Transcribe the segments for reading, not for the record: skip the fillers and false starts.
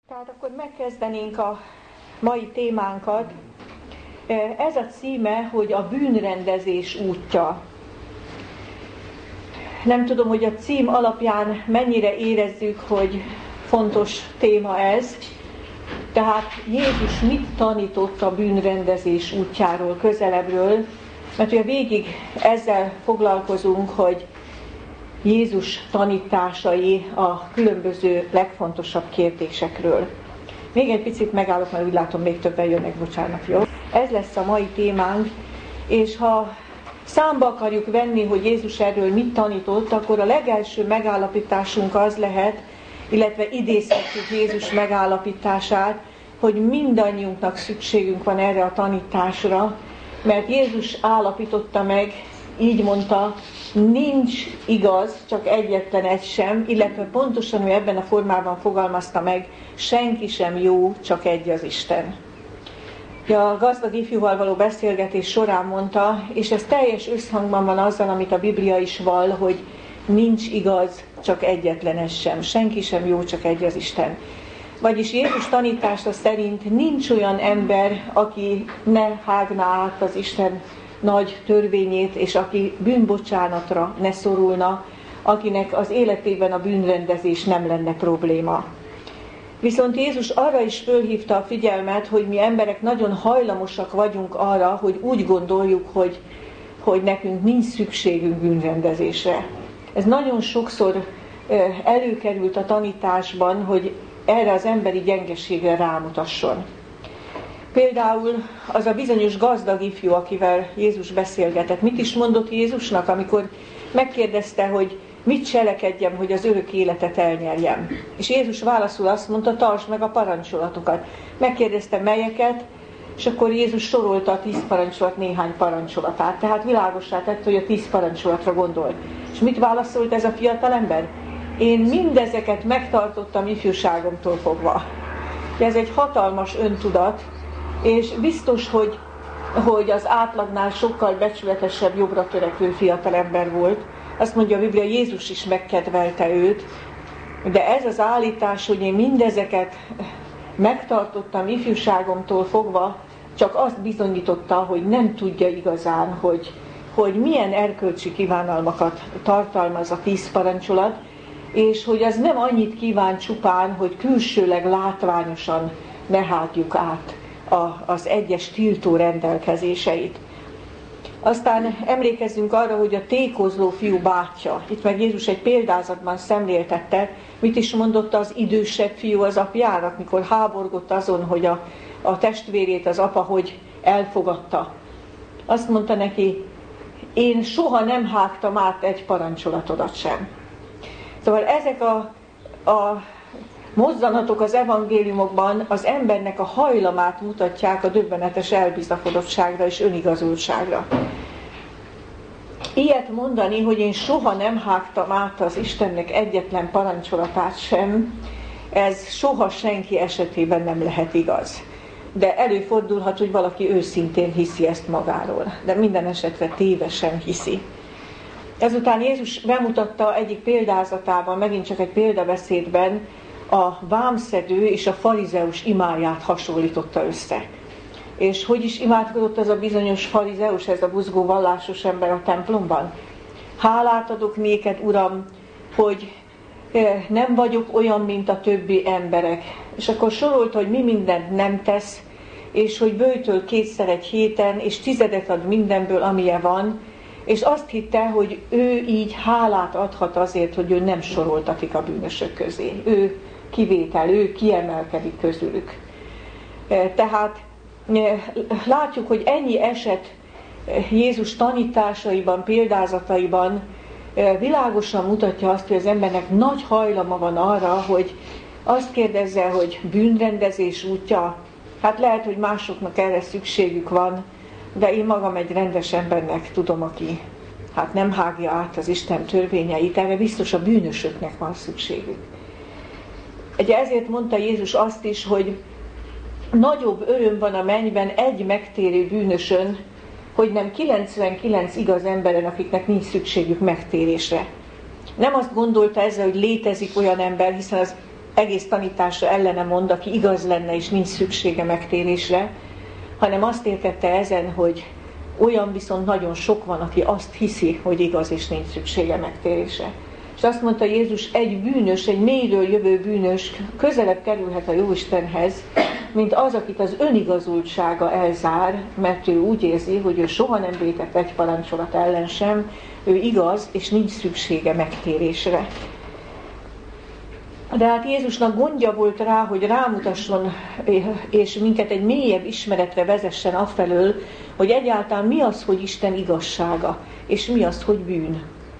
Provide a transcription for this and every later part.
Tehát akkor megkezdenénk a mai témánkat. Ez a címe, hogy a bűnrendezés útja. Nem tudom, hogy a cím alapján mennyire érezzük, hogy fontos téma ez. Tehát Jézus mit tanított a bűnrendezés útjáról, közelebbről? Mert ugye végig ezzel foglalkozunk, hogy Jézus tanításai a különböző legfontosabb kérdésekről. Még egy picit megállok, mert úgy látom, még többen jönnek, bocsánat, jó? Ez lesz a mai témánk, és ha számba akarjuk venni, hogy Jézus erről mit tanított, akkor a legelső megállapításunk az lehet, illetve idézhetjük Jézus megállapítását, hogy mindannyiunknak szükségünk van erre a tanításra, mert Jézus állapította meg, így mondta, nincs igaz, csak egyetlen egy sem, illetve pontosan ő ebben a formában fogalmazta meg, senki sem jó, csak egy az Isten. A gazdag ifjúval való beszélgetés során mondta, és ez teljes összhangban van azzal, amit a Biblia is vall, hogy nincs igaz, csak egyetlen egy sem. Senki sem jó, csak egy az Isten. Vagyis Jézus tanítása szerint nincs olyan ember, aki ne hágná át az Isten nagy törvényét, és aki bűnbocsánatra ne szorulna, akinek az életében a bűnrendezés nem lenne probléma. Viszont Jézus arra is fölhívta a figyelmet, hogy mi emberek nagyon hajlamosak vagyunk arra, hogy úgy gondoljuk, hogy nekünk nincs szükségünk bűnrendezésre. Ez nagyon sokszor előkerült a tanításban, hogy erre az emberi gyengeségre rámutasson. Például az a bizonyos gazdag ifjú, akivel Jézus beszélgetett. Mit is mondott Jézusnak, amikor megkérdezte, hogy mit cselekedjem, hogy az örök életet elnyerjem? És Jézus válaszul azt mondta, tartsd meg a parancsolatokat. Megkérdezte melyeket, és akkor Jézus sorolta a 10 parancsolat néhány parancsolatát. Tehát világossá tette, hogy a 10 parancsolatra gondolt. És mit válaszolt ez a fiatal ember? Én mindezeket megtartottam ifjúságomtól fogva. Ez egy hatalmas öntudat, és biztos, hogy az átlagnál sokkal becsületesebb, jobbra törekvő fiatalember volt. Azt mondja a Biblia, Jézus is megkedvelte őt, de ez az állítás, hogy én mindezeket megtartottam ifjúságomtól fogva, csak azt bizonyította, hogy nem tudja igazán, hogy milyen erkölcsi kívánalmakat tartalmaz a 10 parancsolat, és hogy az nem annyit kíván csupán, hogy külsőleg látványosan ne hágjuk át az egyes tiltó rendelkezéseit. Aztán emlékezzünk arra, hogy a tékozló fiú bátyja, itt meg Jézus egy példázatban szemléltette, mit is mondott az idősebb fiú az apjának, mikor háborgott azon, hogy a testvérét az apa hogy elfogadta. Azt mondta neki, én soha nem hágtam át egy parancsolatodat sem. Szóval ezek a mozzanatok az evangéliumokban az embernek a hajlamát mutatják a döbbenetes elbizakodottságra és önigazultságra. Ilyet mondani, hogy én soha nem hágtam át az Istennek egyetlen parancsolatát sem, ez soha senki esetében nem lehet igaz. De előfordulhat, hogy valaki őszintén hiszi ezt magáról, de minden esetre tévesen hiszi. Ezután Jézus bemutatta egyik példázatában, megint csak egy példabeszédben, a vámszedő és a farizeus imáját hasonlította össze. És hogy is imádkozott ez a bizonyos farizeus, ez a buzgó vallásos ember a templomban? Hálát adok néked, Uram, hogy nem vagyok olyan, mint a többi emberek. És akkor sorolta, hogy mi mindent nem tesz, és hogy böjtöl 2-szer egy héten, és 10 ad mindenből, amilyen van, és azt hitte, hogy ő így hálát adhat azért, hogy ő nem soroltatik a bűnösök közé. Ő kivétel, ő kiemelkedik közülük. Tehát látjuk, hogy ennyi eset Jézus tanításaiban, példázataiban világosan mutatja azt, hogy az embernek nagy hajlama van arra, hogy azt kérdezze, hogy bűnrendezés útja, hát lehet, hogy másoknak erre szükségük van, de én magam egy rendes embernek tudom, aki hát nem hágja át az Isten törvényeit, erre biztos a bűnösöknek van szükségük. Ugye ezért mondta Jézus azt is, hogy nagyobb öröm van a mennyben egy megtérő bűnösön, hogy nem 99 igaz emberen, akiknek nincs szükségük megtérésre. Nem azt gondolta ezzel, hogy létezik olyan ember, hiszen az egész tanítása ellene mond, aki igaz lenne és nincs szüksége megtérésre, hanem azt értette ezen, hogy olyan viszont nagyon sok van, aki azt hiszi, hogy igaz és nincs szüksége megtérésre. És azt mondta Jézus, egy bűnös, egy mélyről jövő bűnös közelebb kerülhet a Jóistenhez, mint az, akit az önigazultsága elzár, mert ő úgy érzi, hogy ő soha nem vétett egy parancsolat ellen sem, ő igaz, és nincs szüksége megtérésre. De hát Jézusnak gondja volt rá, hogy rámutasson, és minket egy mélyebb ismeretre vezessen afelől, hogy egyáltalán mi az, hogy Isten igazsága, és mi az, hogy bűn.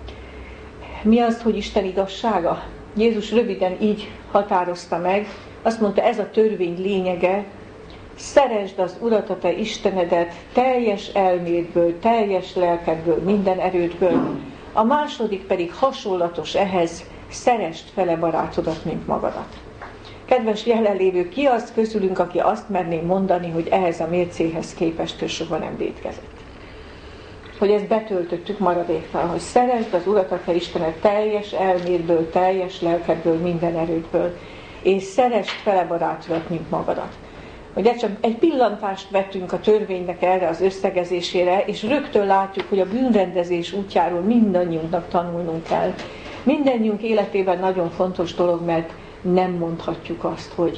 Mi az, hogy Isten igazsága? Jézus röviden így határozta meg, azt mondta, ez a törvény lényege, szeresd az Urat, a te Istenedet teljes elmédből, teljes lelkedből, minden erődből. A második pedig hasonlatos ehhez, szeresd fele barátodat, mint magadat. Kedves jelenlévő, ki az közülünk, aki azt merné mondani, hogy ehhez a mércéhez képest ő soha nem vétkezett? Hogy ezt betöltöttük maradéktalan, hogy szeresd az Urat, a te Istened teljes elmédből, teljes lelkedből, minden erődből, és szeresd fele barátodat, mint magadat. Ugye csak egy pillantást vettünk a törvénynek erre az összegezésére, és rögtön látjuk, hogy a bűnrendezés útjáról mindannyiunknak tanulnunk kell. Mindannyiunk életében nagyon fontos dolog, mert nem mondhatjuk azt, hogy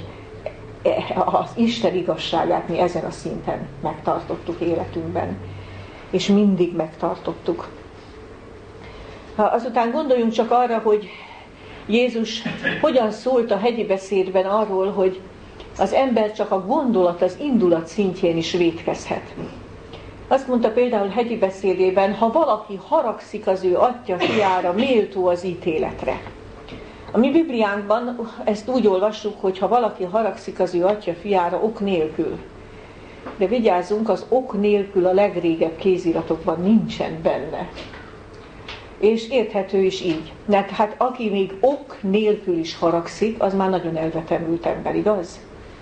az Isten igazságát mi ezen a szinten megtartottuk életünkben, és mindig megtartottuk. Azután gondoljunk csak arra, hogy Jézus hogyan szólt a hegyi beszédben arról, hogy az ember csak a gondolat, az indulat szintjén is vétkezhet. Azt mondta például hegyi beszédében, ha valaki haragszik az ő atya fiára, méltó az ítéletre. A mi Bibliánkban ezt úgy olvassuk, hogy ha valaki haragszik az ő atya fiára ok nélkül. De vigyázzunk, az ok nélkül a legrégebb kéziratokban nincsen benne. És érthető is így. Mert hát aki még ok nélkül is haragszik, az már nagyon elvetemült ember, igaz?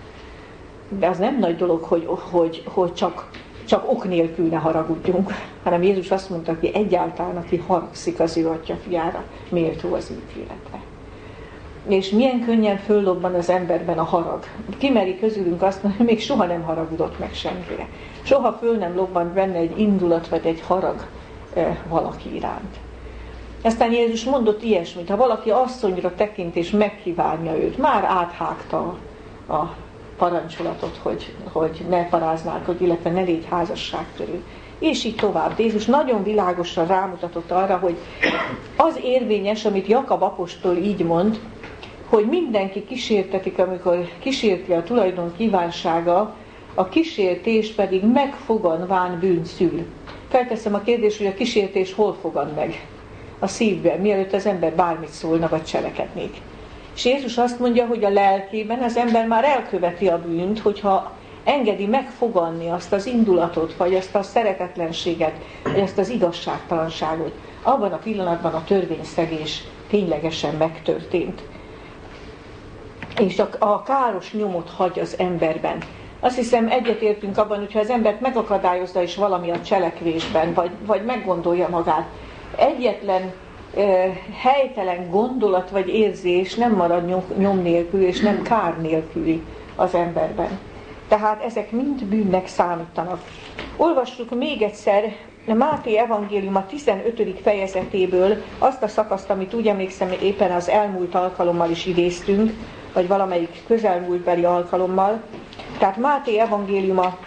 De az nem nagy dolog, hogy csak ok nélkül ne haragudjunk, hanem Jézus azt mondta, aki egyáltalán, aki haragszik az ő atya fiára, méltó az ítéletre. És milyen könnyen föllobban az emberben a harag. Kimeri közülünk azt mondani, hogy még soha nem haragudott meg senkire. Soha föl nem lobbant benne egy indulat vagy egy harag valaki iránt. Aztán Jézus mondott ilyesmit, ha valaki asszonyra tekint és megkívánja őt, már áthágta a parancsolatot, hogy ne paráználkodj, illetve ne légy házasságtörő. És így tovább. De Jézus nagyon világosan rámutatott arra, hogy az érvényes, amit Jakab apostol így mond, hogy mindenki kísértetik, amikor kísérti a tulajdon kívánsága, a kísértés pedig megfoganván bűnt szül. Felteszem a kérdést, hogy a kísértés hol fogad meg? A szívben, mielőtt az ember bármit szólna, vagy cselekednék. És Jézus azt mondja, hogy a lelkében az ember már elköveti a bűnt, hogyha engedi megfoganni azt az indulatot, vagy azt a szeretetlenséget, vagy azt az igazságtalanságot. Abban a pillanatban a törvényszegés ténylegesen megtörtént. És a káros nyomot hagy az emberben. Azt hiszem, egyetértünk abban, hogyha az embert megakadályozza is valami a cselekvésben, vagy meggondolja magát. Egyetlen helytelen gondolat vagy érzés nem marad nyom nélkül, és nem kár nélküli az emberben. Tehát ezek mind bűnnek számítanak. Olvassuk még egyszer Máté evangélium a 15. fejezetéből azt a szakaszt, amit úgy emlékszem, éppen az elmúlt alkalommal is idéztünk, vagy valamelyik közelmúltbeli alkalommal. Tehát Máté evangélium a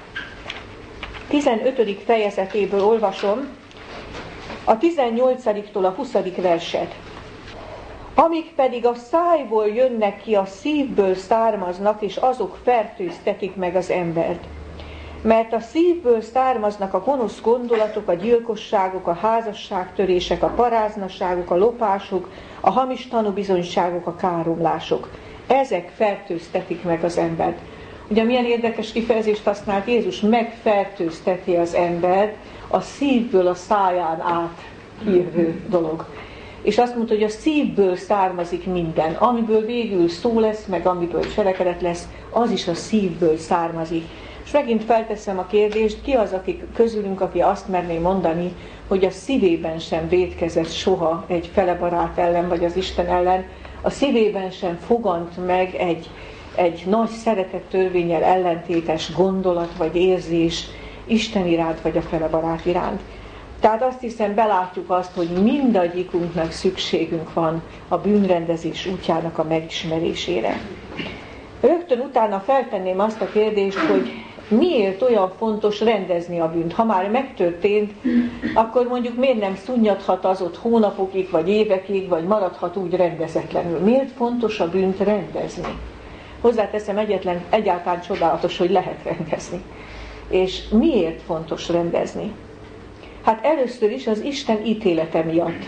15. fejezetéből olvasom, a 18-tól a 20. verset. Amik pedig a szájból jönnek ki, a szívből származnak, és azok fertőztetik meg az embert. Mert a szívből származnak a gonosz gondolatok, a gyilkosságok, a házasságtörések, a paráznaságok, a lopások, a hamis tanúbizonyságok, a káromlások. Ezek fertőztetik meg az embert. Ugye milyen érdekes kifejezést használt Jézus, megfertőzteti az embert, a szívből a száján át jövő dolog. És azt mondta, hogy a szívből származik minden, amiből végül szó lesz, meg amiből cselekedet lesz, az is a szívből származik. És megint felteszem a kérdést, ki az, akik közülünk, aki azt merné mondani, hogy a szívében sem vétkezett soha egy felebarát ellen, vagy az Isten ellen, a szívében sem fogant meg egy nagy szeretettörvénnyel ellentétes gondolat vagy érzés Isten iránt vagy a felebarát iránt. Tehát azt hiszem, belátjuk azt, hogy mindegyikunknak szükségünk van a bűnrendezés útjának a megismerésére. Rögtön utána feltenném azt a kérdést, hogy miért olyan fontos rendezni a bűnt? Ha már megtörtént, akkor mondjuk miért nem szunnyadhat az ott hónapokig, vagy évekig, vagy maradhat úgy rendezetlenül? Miért fontos a bűnt rendezni? Hozzáteszem, egyáltalán csodálatos, hogy lehet rendezni. És miért fontos rendezni? Hát először is az Isten ítélete miatt.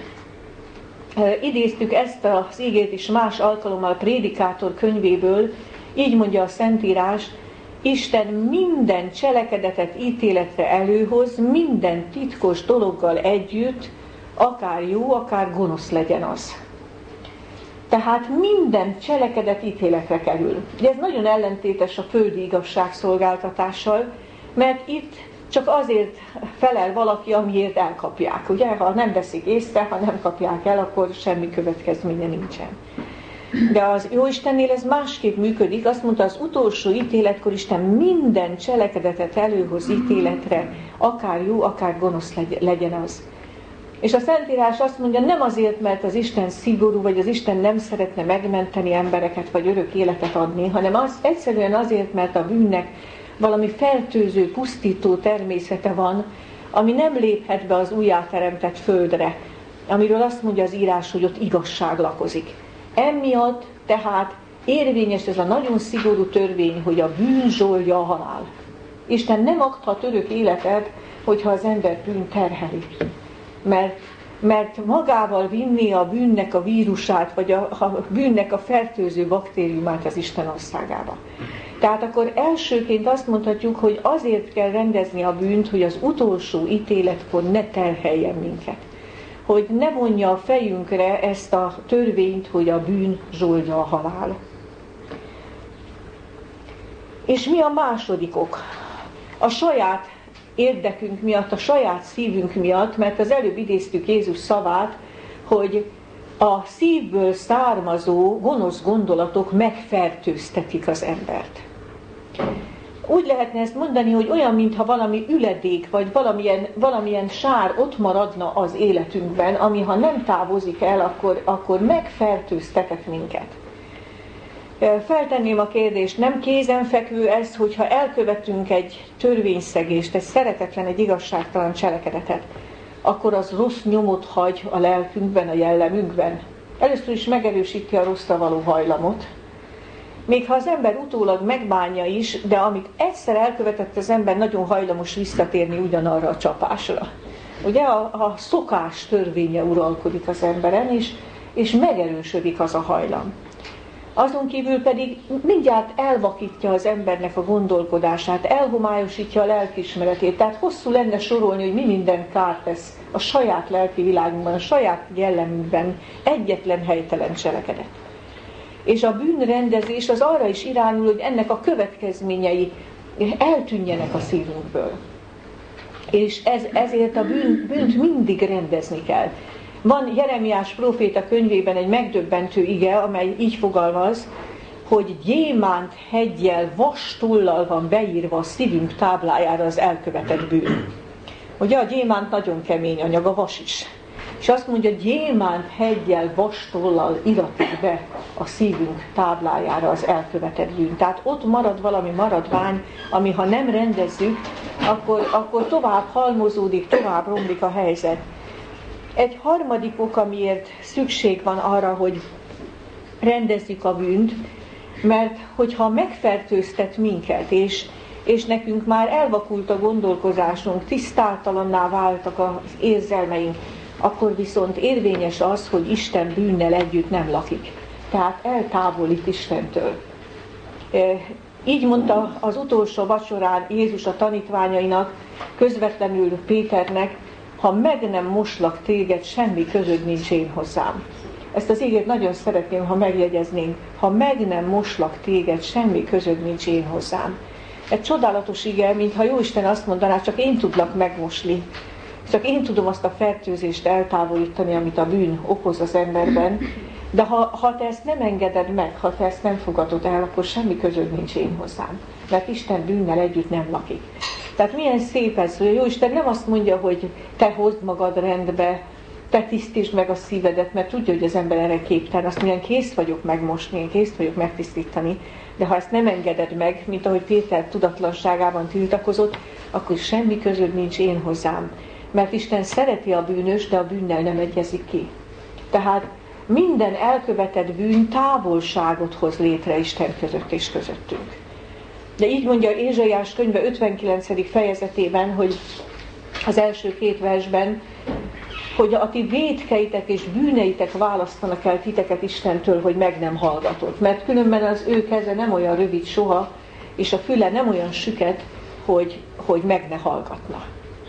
Idéztük ezt az igét is más alkalommal Prédikátor könyvéből, így mondja a Szentírás, Isten minden cselekedetet ítéletre előhoz, minden titkos dologgal együtt, akár jó, akár gonosz legyen az. Tehát minden cselekedet ítéletre kerül. Ugye ez nagyon ellentétes a földi igazságszolgáltatással, mert itt csak azért felel valaki, amiért elkapják. Ugye, ha nem veszik észre, ha nem kapják el, akkor semmi következménye nincsen. De az Jóistennél ez másképp működik. Azt mondta, az utolsó ítéletkor Isten minden cselekedetet előhoz ítéletre, akár jó, akár gonosz legyen az. És a Szentírás azt mondja, nem azért, mert az Isten szigorú, vagy az Isten nem szeretne megmenteni embereket, vagy örök életet adni, hanem egyszerűen azért, mert a bűnnek valami fertőző, pusztító természete van, ami nem léphet be az újjáteremtett földre, amiről azt mondja az írás, hogy ott igazság lakozik. Emiatt tehát érvényes ez a nagyon szigorú törvény, hogy a bűn zsolja a halál. Isten nem adhat örök életet, hogyha az ember bűn terheli. Mert magával vinni a bűnnek a vírusát, vagy a bűnnek a fertőző baktériumát az Isten országába. Tehát akkor elsőként azt mondhatjuk, hogy azért kell rendezni a bűnt, hogy az utolsó ítéletkor ne terheljen minket. Hogy ne vonja a fejünkre ezt a törvényt, hogy a bűn zsoldja a halál. És mi a második ok? A saját érdekünk miatt, a saját szívünk miatt, mert az előbb idéztük Jézus szavát, hogy a szívből származó gonosz gondolatok megfertőztetik az embert. Úgy lehetne ezt mondani, hogy olyan, mintha valami üledék, vagy valamilyen sár ott maradna az életünkben, ami ha nem távozik el, akkor megfertőztetett minket. Feltenném a kérdést, nem kézenfekvő ez, hogyha elkövetünk egy törvényszegést, egy szeretetlen, egy igazságtalan cselekedetet, akkor az rossz nyomot hagy a lelkünkben, a jellemünkben. Először is megerősíti a rosszra való hajlamot. Még ha az ember utólag megbánja is, de amit egyszer elkövetett az ember, nagyon hajlamos visszatérni ugyanarra a csapásra. Ugye a szokás törvénye uralkodik az emberen, és megerősödik az a hajlam. Azon kívül pedig mindjárt elvakítja az embernek a gondolkodását, elhomályosítja a lelkiismeretét. Tehát hosszú lenne sorolni, hogy mi minden kárt tesz a saját lelki világunkban, a saját jellemünkben egyetlen helytelen cselekedet. És a bűnrendezés az arra is irányul, hogy ennek a következményei eltűnjenek a szívünkből. És ezért a bűnt mindig rendezni kell. Van Jeremiás próféta könyvében egy megdöbbentő ige, amely így fogalmaz, hogy gyémánt heggyel, vastollal van beírva a szívünk táblájára az elkövetett bűn. Ugye a gyémánt nagyon kemény anyag, a vas is. És azt mondja, gyémánt heggyel, vastollal iratik be a szívünk táblájára az elkövetett bűn. Tehát ott marad valami maradvány, ami ha nem rendezzük, akkor tovább halmozódik, tovább romlik a helyzet. Egy harmadik ok, amiért szükség van arra, hogy rendezzük a bűnt, mert hogyha megfertőztet minket, és nekünk már elvakult a gondolkozásunk, tisztátalanná váltak az érzelmeink, akkor viszont érvényes az, hogy Isten bűnnel együtt nem lakik. Tehát eltávolít Istentől. Így mondta az utolsó vacsorán Jézus a tanítványainak, közvetlenül Péternek, ha meg nem moslak téged, semmi közöd nincs én hozzám. Ezt az ígét nagyon szeretném, ha megjegyeznénk. Ha meg nem moslak téged, semmi közöd nincs én hozzám. Egy csodálatos ige, mintha Jóisten azt mondaná, csak én tudlak megmosni. Csak én tudom azt a fertőzést eltávolítani, amit a bűn okoz az emberben. De ha te ezt nem engeded meg, ha te ezt nem fogadod el, akkor semmi közöd nincs én hozzám. Mert Isten bűnnel együtt nem lakik. Tehát milyen szép ez, hogy a Jóisten nem azt mondja, hogy te hozd magad rendbe, te tisztítsd meg a szívedet, mert tudja, hogy az ember erre képtelen. Azt mondja, kész vagyok megmosni, én kész vagyok megtisztítani, de ha ezt nem engeded meg, mint ahogy Péter tudatlanságában tiltakozott, akkor semmi közöd nincs én hozzám. Mert Isten szereti a bűnös, de a bűnnel nem egyezik ki. Tehát minden elkövetett bűn távolságot hoz létre Isten között és közöttünk. De így mondja Ézsaiás könyve 59. fejezetében, hogy az első 2 versben, hogy a ti vétkeitek és bűneitek választanak el titeket Istentől, hogy meg nem hallgatod. Mert különben az ő keze nem olyan rövid soha, és a füle nem olyan süket, hogy meg ne hallgatna.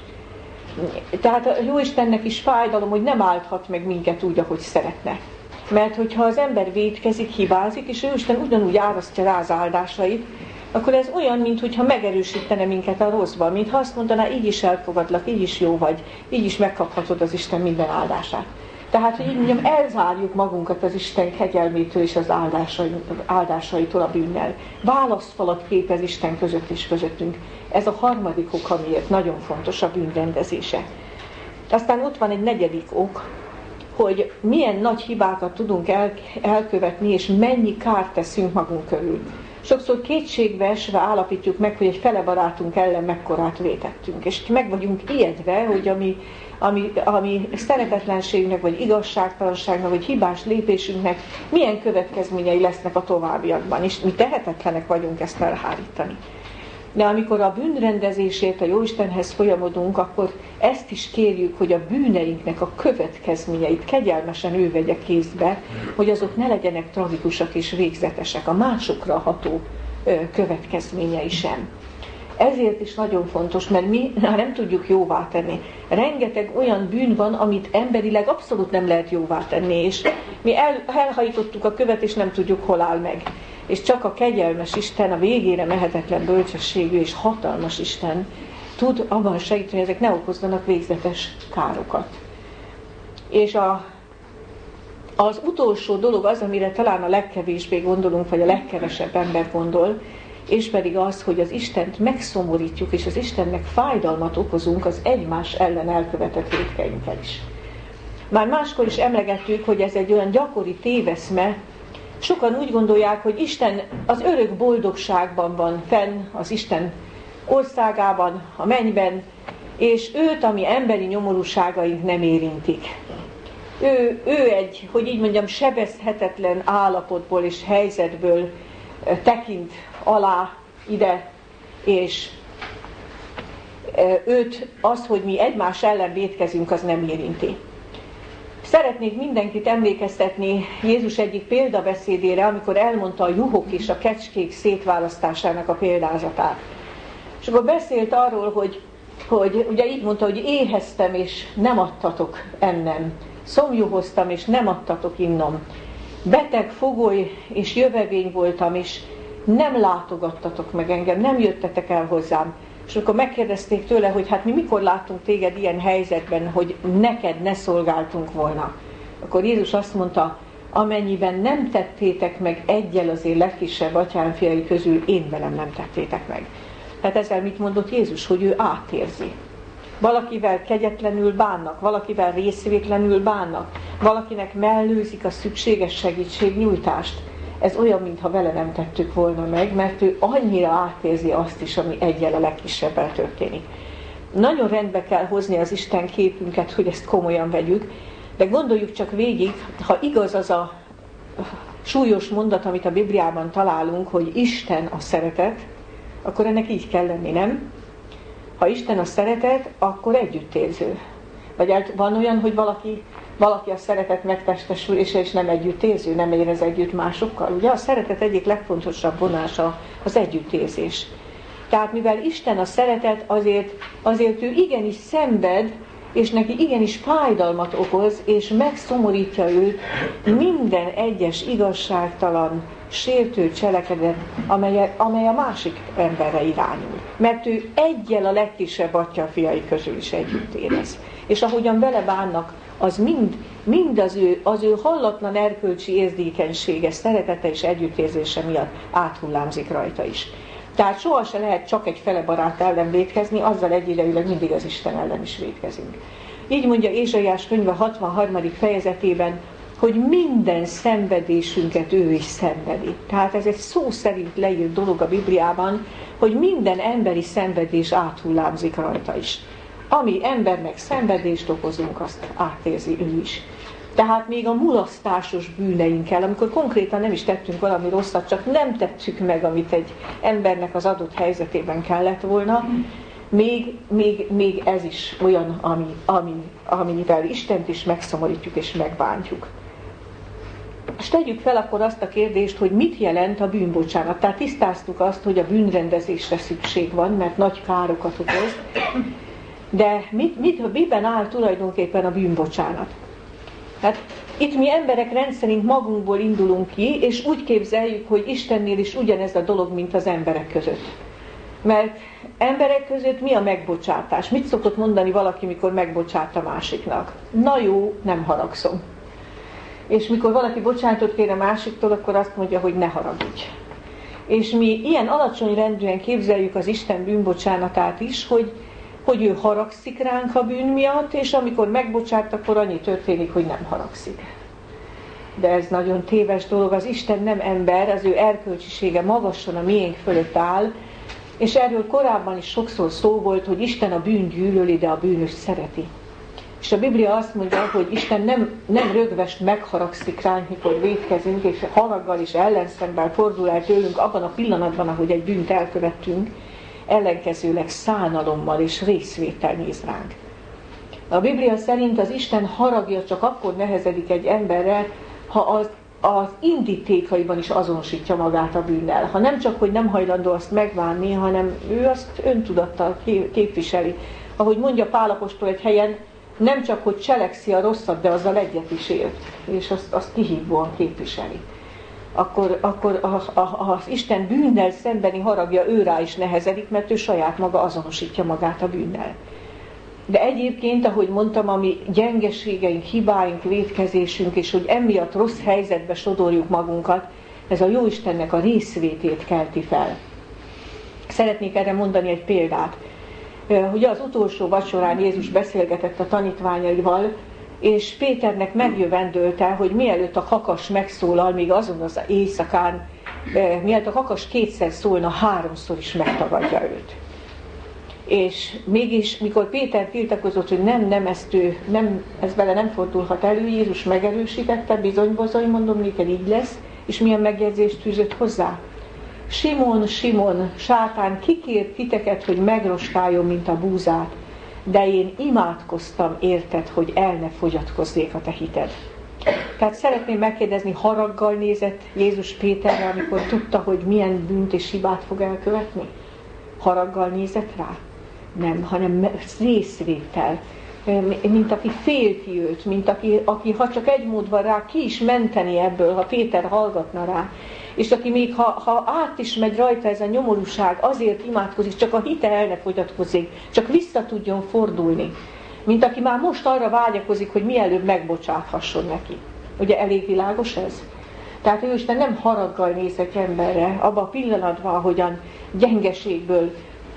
Tehát a Jóistennek is fájdalom, hogy nem állthat meg minket úgy, ahogy szeretne. Mert hogyha az ember vétkezik, hibázik, és Jóisten ugyanúgy árasztja rá az áldásait, akkor ez olyan, mintha megerősítene minket a rosszban, mintha azt mondaná, így is elfogadlak, így is jó vagy, így is megkaphatod az Isten minden áldását. Tehát, hogy így mondjam, elzárjuk magunkat az Isten kegyelmétől és az áldásaitól a bűnnel. Válaszfalat képez Isten között és közöttünk. Ez a harmadik ok, amiért nagyon fontos a bűn rendezése. Aztán ott van egy negyedik ok, hogy milyen nagy hibákat tudunk elkövetni, és mennyi kárt teszünk magunk körül. Sokszor kétségbe esve állapítjuk meg, hogy egy fele barátunk ellen mekkorát vétettünk, és meg vagyunk ijedve, hogy ami szeretetlenségnek, vagy igazságtalanságnak, vagy hibás lépésünknek milyen következményei lesznek a továbbiakban, és mi tehetetlenek vagyunk ezt elhárítani. De amikor a bűnrendezésért a Jóistenhez folyamodunk, akkor ezt is kérjük, hogy a bűneinknek a következményeit kegyelmesen ő vegye kézbe, hogy azok ne legyenek tragikusak és végzetesek, a másokra ható következményei sem. Ezért is nagyon fontos, mert mi nem tudjuk jóvá tenni. Rengeteg olyan bűn van, amit emberileg abszolút nem lehet jóvá tenni, és mi elhajtottuk a követ, és nem tudjuk, hol áll meg. És csak a kegyelmes Isten, a végére mehetetlen bölcsességű és hatalmas Isten tud abban segíteni, hogy ezek ne okozzanak végzetes károkat. És az utolsó dolog az, amire talán a legkevésbé gondolunk, vagy a legkevesebb ember gondol, és pedig az, hogy az Istent megszomorítjuk, és az Istennek fájdalmat okozunk az egymás ellen elkövetett vétkeinkkel is. Már máskor is emlegettük, hogy ez egy olyan gyakori téveszme. Sokan úgy gondolják, hogy Isten az örök boldogságban van fenn, az Isten országában, a mennyben, és őt, ami emberi nyomorúságaink nem érintik. Ő egy, hogy így mondjam, sebezhetetlen állapotból és helyzetből tekint alá ide, és őt az, hogy mi egymás ellen vétkezünk, az nem érinti. Szeretnék mindenkit emlékeztetni Jézus egyik példabeszédére, amikor elmondta a juhok és a kecskék szétválasztásának a példázatát. És akkor beszélt arról, hogy ugye így mondta, hogy éheztem és nem adtatok ennem, szomjuhoztam és nem adtatok innom, beteg, fogoly és jövevény voltam, és nem látogattatok meg engem, nem jöttetek el hozzám. És akkor megkérdezték tőle, hogy hát mi mikor láttunk téged ilyen helyzetben, hogy neked ne szolgáltunk volna. Akkor Jézus azt mondta, amennyiben nem tettétek meg egyel az én legkisebb atyám fiai közül, én velem nem tettétek meg. Tehát ezzel mit mondott Jézus? Hogy ő átérzi. Valakivel kegyetlenül bánnak, valakivel részvétlenül bánnak, valakinek mellőzik a szükséges segítségnyújtást. Ez olyan, mintha vele nem tettük volna meg, mert ő annyira átérzi azt is, ami egyel a legkisebbel történik. Nagyon rendbe kell hozni az Isten képünket, hogy ezt komolyan vegyük, de gondoljuk csak végig, ha igaz az a súlyos mondat, amit a Bibliában találunk, hogy Isten a szeretet, akkor ennek így kell lenni, nem? Ha Isten a szeretet, akkor együttérző. Vagy van olyan, hogy valaki a szeretet megtestesülése és nem együttérző, nem érez együtt másokkal. Ugye a szeretet egyik legfontosabb vonása az együttérzés. Tehát mivel Isten a szeretet, azért ő igenis szenved, és neki igenis fájdalmat okoz, és megszomorítja őt minden egyes igazságtalan, sértő cselekedet, amely a másik emberre irányul. Mert ő egyel a legkisebb atya fiai közül is együtt érez. És ahogyan vele bánnak, az mind mind az ő hallatlan erkölcsi érzékenysége, szeretete és együttérzése miatt áthullámzik rajta is. Tehát sohasem lehet csak egy fele barát ellen vétkezni, azzal egyidejűleg mindig az Isten ellen is vétkezünk. Így mondja Ézsaiás könyve 63. fejezetében, hogy minden szenvedésünket ő is szenvedi. Tehát ez egy szó szerint leírt dolog a Bibliában, hogy minden emberi szenvedés áthullámzik rajta is. Ami embernek szenvedést okozunk, azt átérzi ő is. Tehát még a mulasztásos bűneinkkel, amikor konkrétan nem is tettünk valami rosszat, csak nem tettük meg, amit egy embernek az adott helyzetében kellett volna, még ez is olyan, amivel Istent is megszomorítjuk és megbántjuk. És tegyük fel akkor azt a kérdést, hogy mit jelent a bűnbocsánat. Tehát tisztáztuk azt, hogy a bűnrendezésre szükség van, mert nagy károkat okoz. De miben áll tulajdonképpen a bűnbocsánat? Hát itt mi emberek rendszerint magunkból indulunk ki, és úgy képzeljük, hogy Istennél is ugyanez a dolog, mint az emberek között. Mert emberek között mi a megbocsátás? Mit szokott mondani valaki, mikor megbocsát a másiknak? Na jó, nem haragszom. És mikor valaki bocsánatot kér a másiktól, akkor azt mondja, hogy ne haragudj. És mi ilyen alacsony rendűen képzeljük az Isten bűnbocsánatát is, hogy ő haragszik ránk a bűn miatt, és amikor megbocsát, akkor annyi történik, hogy nem haragszik. De ez nagyon téves dolog, az Isten nem ember, az ő erkölcsisége magasan a miénk fölött áll, és erről korábban is sokszor szó volt, hogy Isten a bűnt gyűlöli, de a bűnöst szereti. És a Biblia azt mondja, hogy Isten nem rögvest megharagszik ránk, mikor vétkezünk, és haraggal és ellenszemben fordul el tőlünk abban a pillanatban, ahogy egy bűnt elkövettünk, ellenkezőleg szánalommal és részvétel néz ránk. A Biblia szerint az Isten haragja csak akkor nehezedik egy emberre, ha az indítékaiban is azonosítja magát a bűnnel. Ha nem csak, hogy nem hajlandó azt megvánni, hanem ő azt öntudattal képviseli. Ahogy mondja Pál apostol egy helyen, nem csak, hogy cselekszi a rosszat, de azzal egyet is élt, és azt kihívóan képviseli. Akkor az Isten bűnnel szembeni haragja őrá is nehezedik, mert ő saját maga azonosítja magát a bűnnel. De egyébként, ahogy mondtam, a mi gyengeségeink, hibáink, vétkezésünk, és hogy emiatt rossz helyzetbe sodorjuk magunkat, ez a Jóistennek a részvétét kelti fel. Szeretnék erre mondani egy példát. Ugye az utolsó vacsorán Jézus beszélgetett a tanítványaival, és Péternek megjövendölte, hogy mielőtt a kakas megszólal, még azon az éjszakán, mielőtt a kakas kétszer szólna, 3-szor is megtagadja őt. És mégis, mikor Péter tiltakozott, hogy nem, ez vele nem fordulhat elő, Jézus megerősítette, bizony, mondom, neked így lesz, és milyen megjegyzést fűzött hozzá. Simon, Simon, sátán kikért titeket, hogy megrostáljon, mint a búzát, de én imádkoztam érted, hogy el ne fogyatkozzék a te hited. Tehát szeretném megkérdezni, haraggal nézett Jézus Péterre, amikor tudta, hogy milyen bűnt és hibát fog elkövetni? Haraggal nézett rá? Nem, hanem részvétel. Mint aki félti őt, mint aki ha csak egy mód van rá, ki is menteni ebből, ha Péter hallgatna rá. És aki még ha át is megy rajta ez a nyomorúság, azért imádkozik, csak a hite el ne fogyatkozzék, csak vissza tudjon fordulni. Mint aki már most arra vágyakozik, hogy mielőbb megbocsáthasson neki. Ugye elég világos ez? Tehát ő Isten nem haraggal néz egy emberre, abban a pillanatban, ahogyan gyengeségből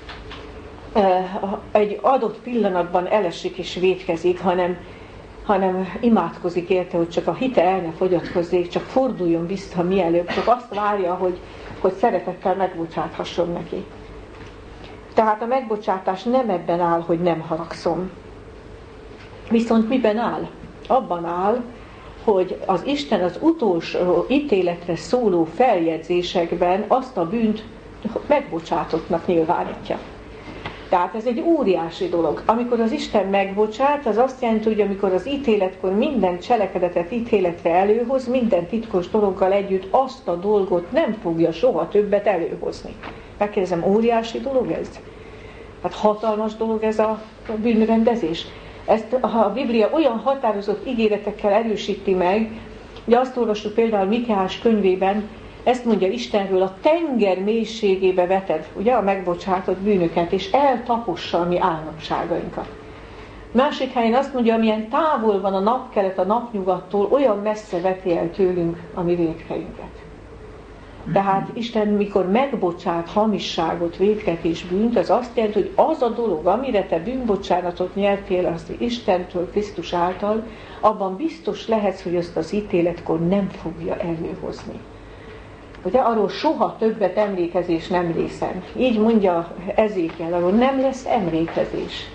egy adott pillanatban elesik és vétkezik, hanem imádkozik érte, hogy csak a hite el ne fogyatkozzék, csak forduljon vissza mielőbb, csak azt várja, hogy szeretettel megbocsáthasson neki. Tehát a megbocsátás nem ebben áll, hogy nem haragszom. Viszont miben áll? Abban áll, hogy az Isten az utolsó ítéletre szóló feljegyzésekben azt a bűnt megbocsátottnak nyilvánítja. Tehát ez egy óriási dolog. Amikor az Isten megbocsát, az azt jelenti, hogy amikor az ítéletkor minden cselekedetet ítéletre előhoz, minden titkos dologgal együtt azt a dolgot nem fogja soha többet előhozni. Megkérdezem, óriási dolog ez? Hát hatalmas dolog ez a bűnrendezés. Ezt a Biblia olyan határozott ígéretekkel erősíti meg, ugye azt olvassuk például Mikéás könyvében, ezt mondja Istenről, a tenger mélységébe veted, ugye, a megbocsátott bűnöket, és eltapossa a mi álnokságainkat. Másik helyen azt mondja, amilyen távol van a napkelet a napnyugattól, olyan messze veti el tőlünk a mi vétkeinket. Tehát Isten, mikor megbocsát hamisságot, vétket és bűnt, az azt jelenti, hogy az a dolog, amire te bűnbocsánatot nyertél az Istentől, Krisztus által, abban biztos lehetsz, hogy azt az ítéletkor nem fogja előhozni. Ugye arról soha többet emlékezés nem lészen. Így mondja Ezékiel, arról nem lesz emlékezés.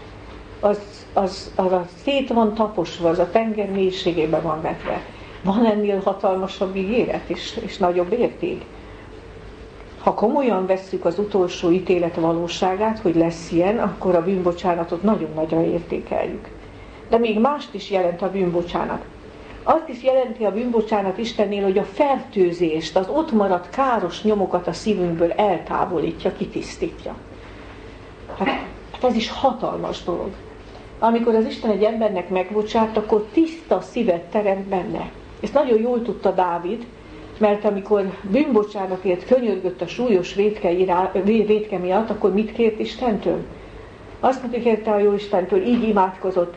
Az szét van taposva, az a tenger mélységében van vetve. Van ennél hatalmasabb ígéret és nagyobb érték. Ha komolyan vesszük az utolsó ítélet valóságát, hogy lesz ilyen, akkor a bűnbocsánatot nagyon nagyra értékeljük. De még mást is jelent a bűnbocsánat. Azt is jelenti a bűnbocsánat Istennél, hogy a fertőzést, az ott maradt káros nyomokat a szívünkből eltávolítja, kitisztítja. Hát ez is hatalmas dolog. Amikor az Isten egy embernek megbocsát, akkor tiszta szívet teremt benne. Ezt nagyon jól tudta Dávid, mert amikor bűnbocsánatért könyörgött a súlyos vétke miatt, akkor mit kért Istentől? Azt mondta, kérte a jó Istentől, így imádkozott: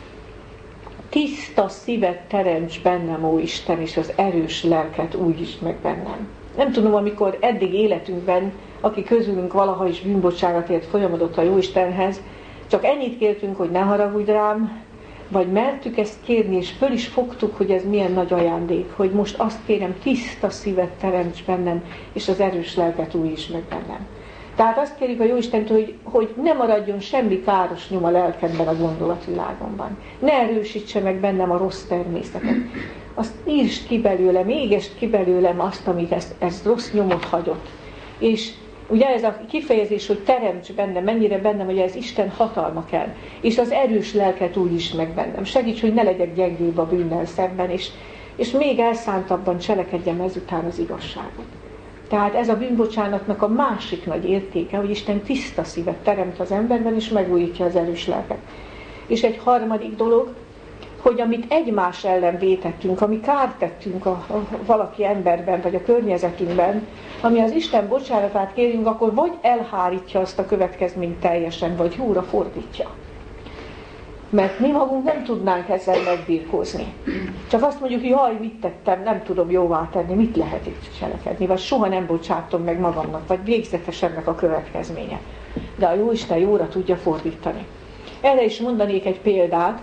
tiszta szívet teremts bennem, ó Isten, és az erős lelket újítsd meg bennem. Nem tudom, amikor eddig életünkben, aki közülünk valaha is bűnbocsánatért folyamodott a jó Istenhez, csak ennyit kértünk, hogy ne haragudj rám, vagy mertük ezt kérni, és föl is fogtuk, hogy ez milyen nagy ajándék, hogy most azt kérem, tiszta szívet teremts bennem, és az erős lelket újítsd meg bennem. Tehát azt kérjük a Jóistentől, hogy ne maradjon semmi káros nyom a lelkemben, a gondolatvilágomban. Ne erősítse meg bennem a rossz természetet. Azt írtsd ki belőlem, égesd ki belőlem azt, amit ez rossz nyomot hagyott. És ugye ez a kifejezés, hogy teremts bennem, mennyire bennem, hogy ez Isten hatalma kell. És az erős lelket újítsd meg bennem. Segíts, hogy ne legyek gyengébb a bűnnel szemben, és még elszántabban cselekedjem ezután az igazságot. Tehát ez a bűnbocsánatnak a másik nagy értéke, hogy Isten tiszta szívet teremt az emberben, és megújítja az erős lelket. És egy harmadik dolog, hogy amit egymás ellen vétettünk, ami kárt tettünk a valaki emberben, vagy a környezetünkben, ami az Isten bocsánatát kérjünk, akkor vagy elhárítja azt a következményt teljesen, vagy jóra fordítja. Mert mi magunk nem tudnánk ezzel megbirkózni. Csak azt mondjuk, hogy jaj, mit tettem, nem tudom jóvá tenni, mit lehet itt cselekedni, vagy soha nem bocsátom meg magamnak, vagy végzetes ennek a következménye. De a Jóisten jóra tudja fordítani. Erre is mondanék egy példát.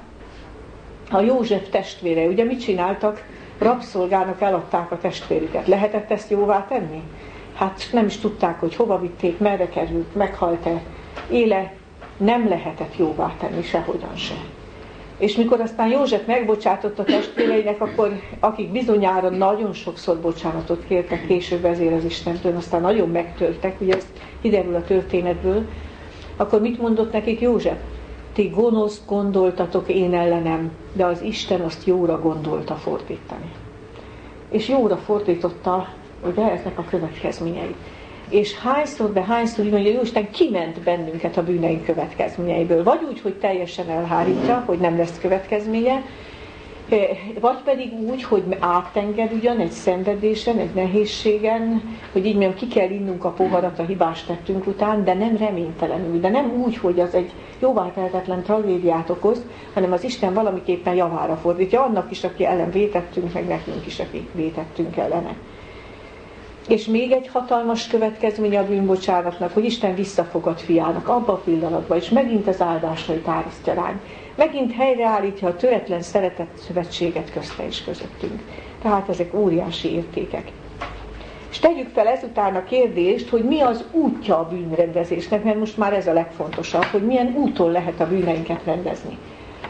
A József testvére, ugye mit csináltak? Rabszolgának eladták a testvérüket. Lehetett ezt jóvá tenni? Hát nem is tudták, hogy hova vitték, merre került, meghalt-e, éle. Nem lehetett jóvá tenni sehogyan se. És mikor aztán József megbocsátott a testvéreinek, akkor akik bizonyára nagyon sokszor bocsánatot kértek később ezért az Istentől, aztán nagyon megtörtek, ugye ez kiderül a történetből, akkor mit mondott nekik József? Ti gonoszt gondoltatok én ellenem, de az Isten azt jóra gondolta fordítani. És jóra fordította, ugye, eznek a következményeit. És hányszor így mondja, hogy Jóisten kiment bennünket a bűneink következményeiből. Vagy úgy, hogy teljesen elhárítja, hogy nem lesz következménye, vagy pedig úgy, hogy átenged ugyan egy szenvedésen, egy nehézségen, hogy így mondjam, ki kell innunk a poharat a hibás tettünk után, de nem reménytelenül, de nem úgy, hogy az egy jóvátehetetlen tragédiát okoz, hanem az Isten valamiképpen javára fordítja, annak is, aki ellen vétettünk, meg nekünk is, aki vétettünk ellene. És még egy hatalmas következménye a bűnbocsánatnak, hogy Isten visszafogad fiának abba a pillanatban, és megint az áldásait árasztja ránk. Megint helyreállítja a töretlen szeretett szövetséget közte és közöttünk. Tehát ezek óriási értékek. És tegyük fel ezután a kérdést, hogy mi az útja a bűnrendezésnek, mert most már ez a legfontosabb, hogy milyen úton lehet a bűneinket rendezni.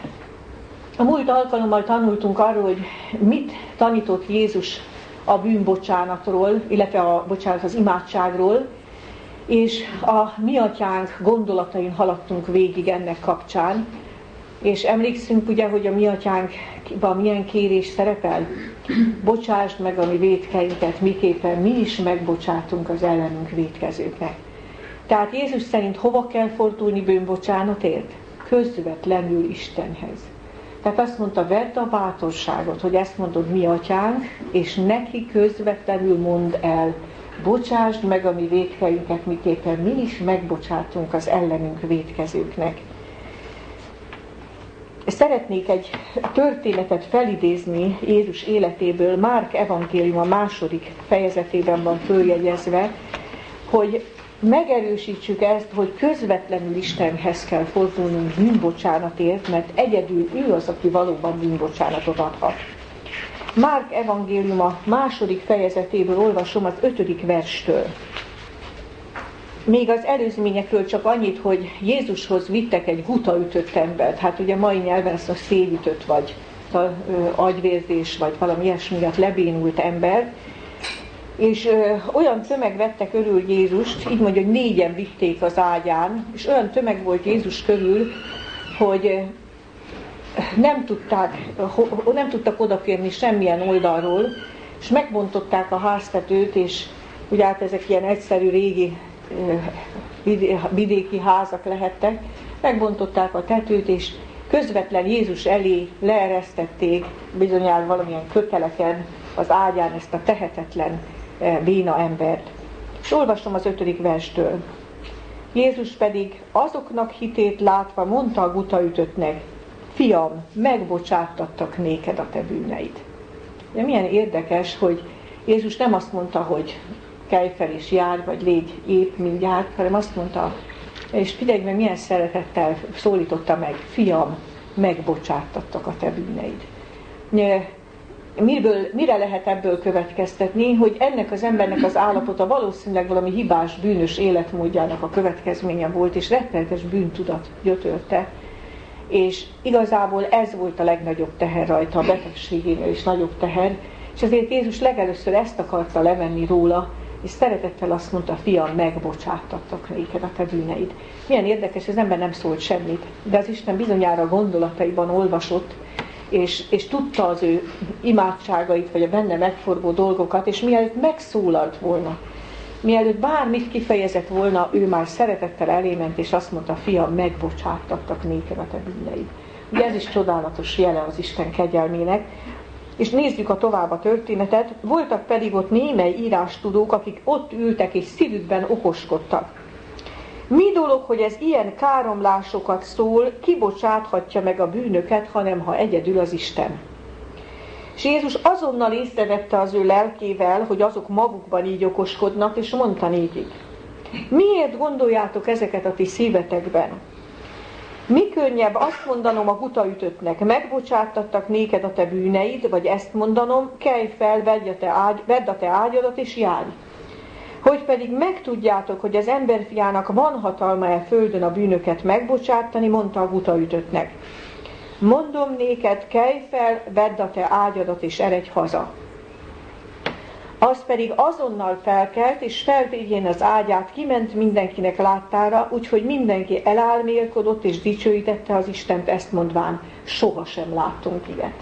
A múlt alkalommal tanultunk arról, hogy mit tanított Jézus a bűnbocsánatról, illetve az imádságról, és a mi atyánk gondolatain haladtunk végig ennek kapcsán, és emlékszünk ugye, hogy a mi atyánkban milyen kérés szerepel? Bocsásd meg a mi vétkeinket, miképpen mi is megbocsátunk az ellenünk vétkezőknek. Tehát Jézus szerint hova kell fordulni bűnbocsánatért? Közvetlenül Istenhez. Tehát azt mondta, vedd a bátorságot, hogy ezt mondod mi atyánk, és neki közvetlenül mondd el, bocsásd meg a mi vétkeinket, miképpen mi is megbocsátunk az ellenünk vétkezőknek. Szeretnék egy történetet felidézni Jézus életéből, Márk evangélium a 2. fejezetében van följegyezve, hogy megerősítsük ezt, hogy közvetlenül Istenhez kell fordulnunk bűnbocsánatért, mert egyedül ő az, aki valóban bűnbocsánatot adhat. Márk evangélium a 2. fejezetéből olvasom az 5. verstől. Még az előzményekről csak annyit, hogy Jézushoz vittek egy gutaütött embert. Hát ugye mai nyelven ezt a szélütött, vagy agyvérzés, vagy valami ilyesmi miatt lebénult ember. És olyan tömeg vette körül Jézust, így mondja, hogy 4-en vitték az ágyán, és olyan tömeg volt Jézus körül, hogy nem tudtak odaférni semmilyen oldalról, és megbontották a háztetőt, és ugye hát ezek ilyen egyszerű régi vidéki házak lehettek, megbontották a tetőt, és közvetlen Jézus elé leeresztették bizonyára valamilyen köteleken az ágyán ezt a tehetetlen béna embert. És olvasom az 5. verstől. Jézus pedig azoknak hitét látva mondta a gutaütöttnek: Fiam, megbocsátattak néked a te bűneid. De milyen érdekes, hogy Jézus nem azt mondta, hogy kelj fel és járj, vagy légy épp mindjárt, hanem azt mondta, és figyelj meg, milyen szeretettel szólította meg: Fiam, megbocsátattak a te bűneid. Mire lehet ebből következtetni, hogy ennek az embernek az állapota valószínűleg valami hibás, bűnös életmódjának a következménye volt, és rettenetes bűntudat gyötörte. És igazából ez volt a legnagyobb teher rajta, a betegségénél is nagyobb teher, és ezért Jézus legelőször ezt akarta levenni róla, és szeretettel azt mondta: Fiam, megbocsátattak néked a te bűneid. Milyen érdekes, az ember nem szólt semmit, de az Isten bizonyára gondolataiban olvasott, és tudta az ő imádságait, vagy a benne megforgó dolgokat, és mielőtt megszólalt volna, mielőtt bármit kifejezett volna, ő már szeretettel elément, és azt mondta: Fiam, megbocsátattak néked a te bűneid. Ugye ez is csodálatos jele az Isten kegyelmének. És nézzük tovább a történetet. Voltak pedig ott némely írástudók, akik ott ültek és szívükben okoskodtak. Mi dolog, hogy ez ilyen káromlásokat szól, ki bocsáthatja meg a bűnöket, hanem ha egyedül az Isten. És Jézus azonnal észrevette az ő lelkével, hogy azok magukban így okoskodnak, és mondta nékik: miért gondoljátok ezeket a ti szívetekben? Mi könnyebb azt mondanom a gutaütöttnek: megbocsátattak néked a te bűneid, vagy ezt mondanom: kelj fel, vedd a te ágyadat és járj. Hogy pedig megtudjátok, hogy az emberfiának van hatalma földön a bűnöket megbocsátani, mondta a gutaütöttnek: mondom néked, kelj fel, vedd a te ágyadat és eredj haza. Az pedig azonnal felkelt, és felvédjén az ágyát, kiment mindenkinek láttára, úgyhogy mindenki elálmélkodott, és dicsőítette az Istent, ezt mondván: sohasem láttunk ilyet.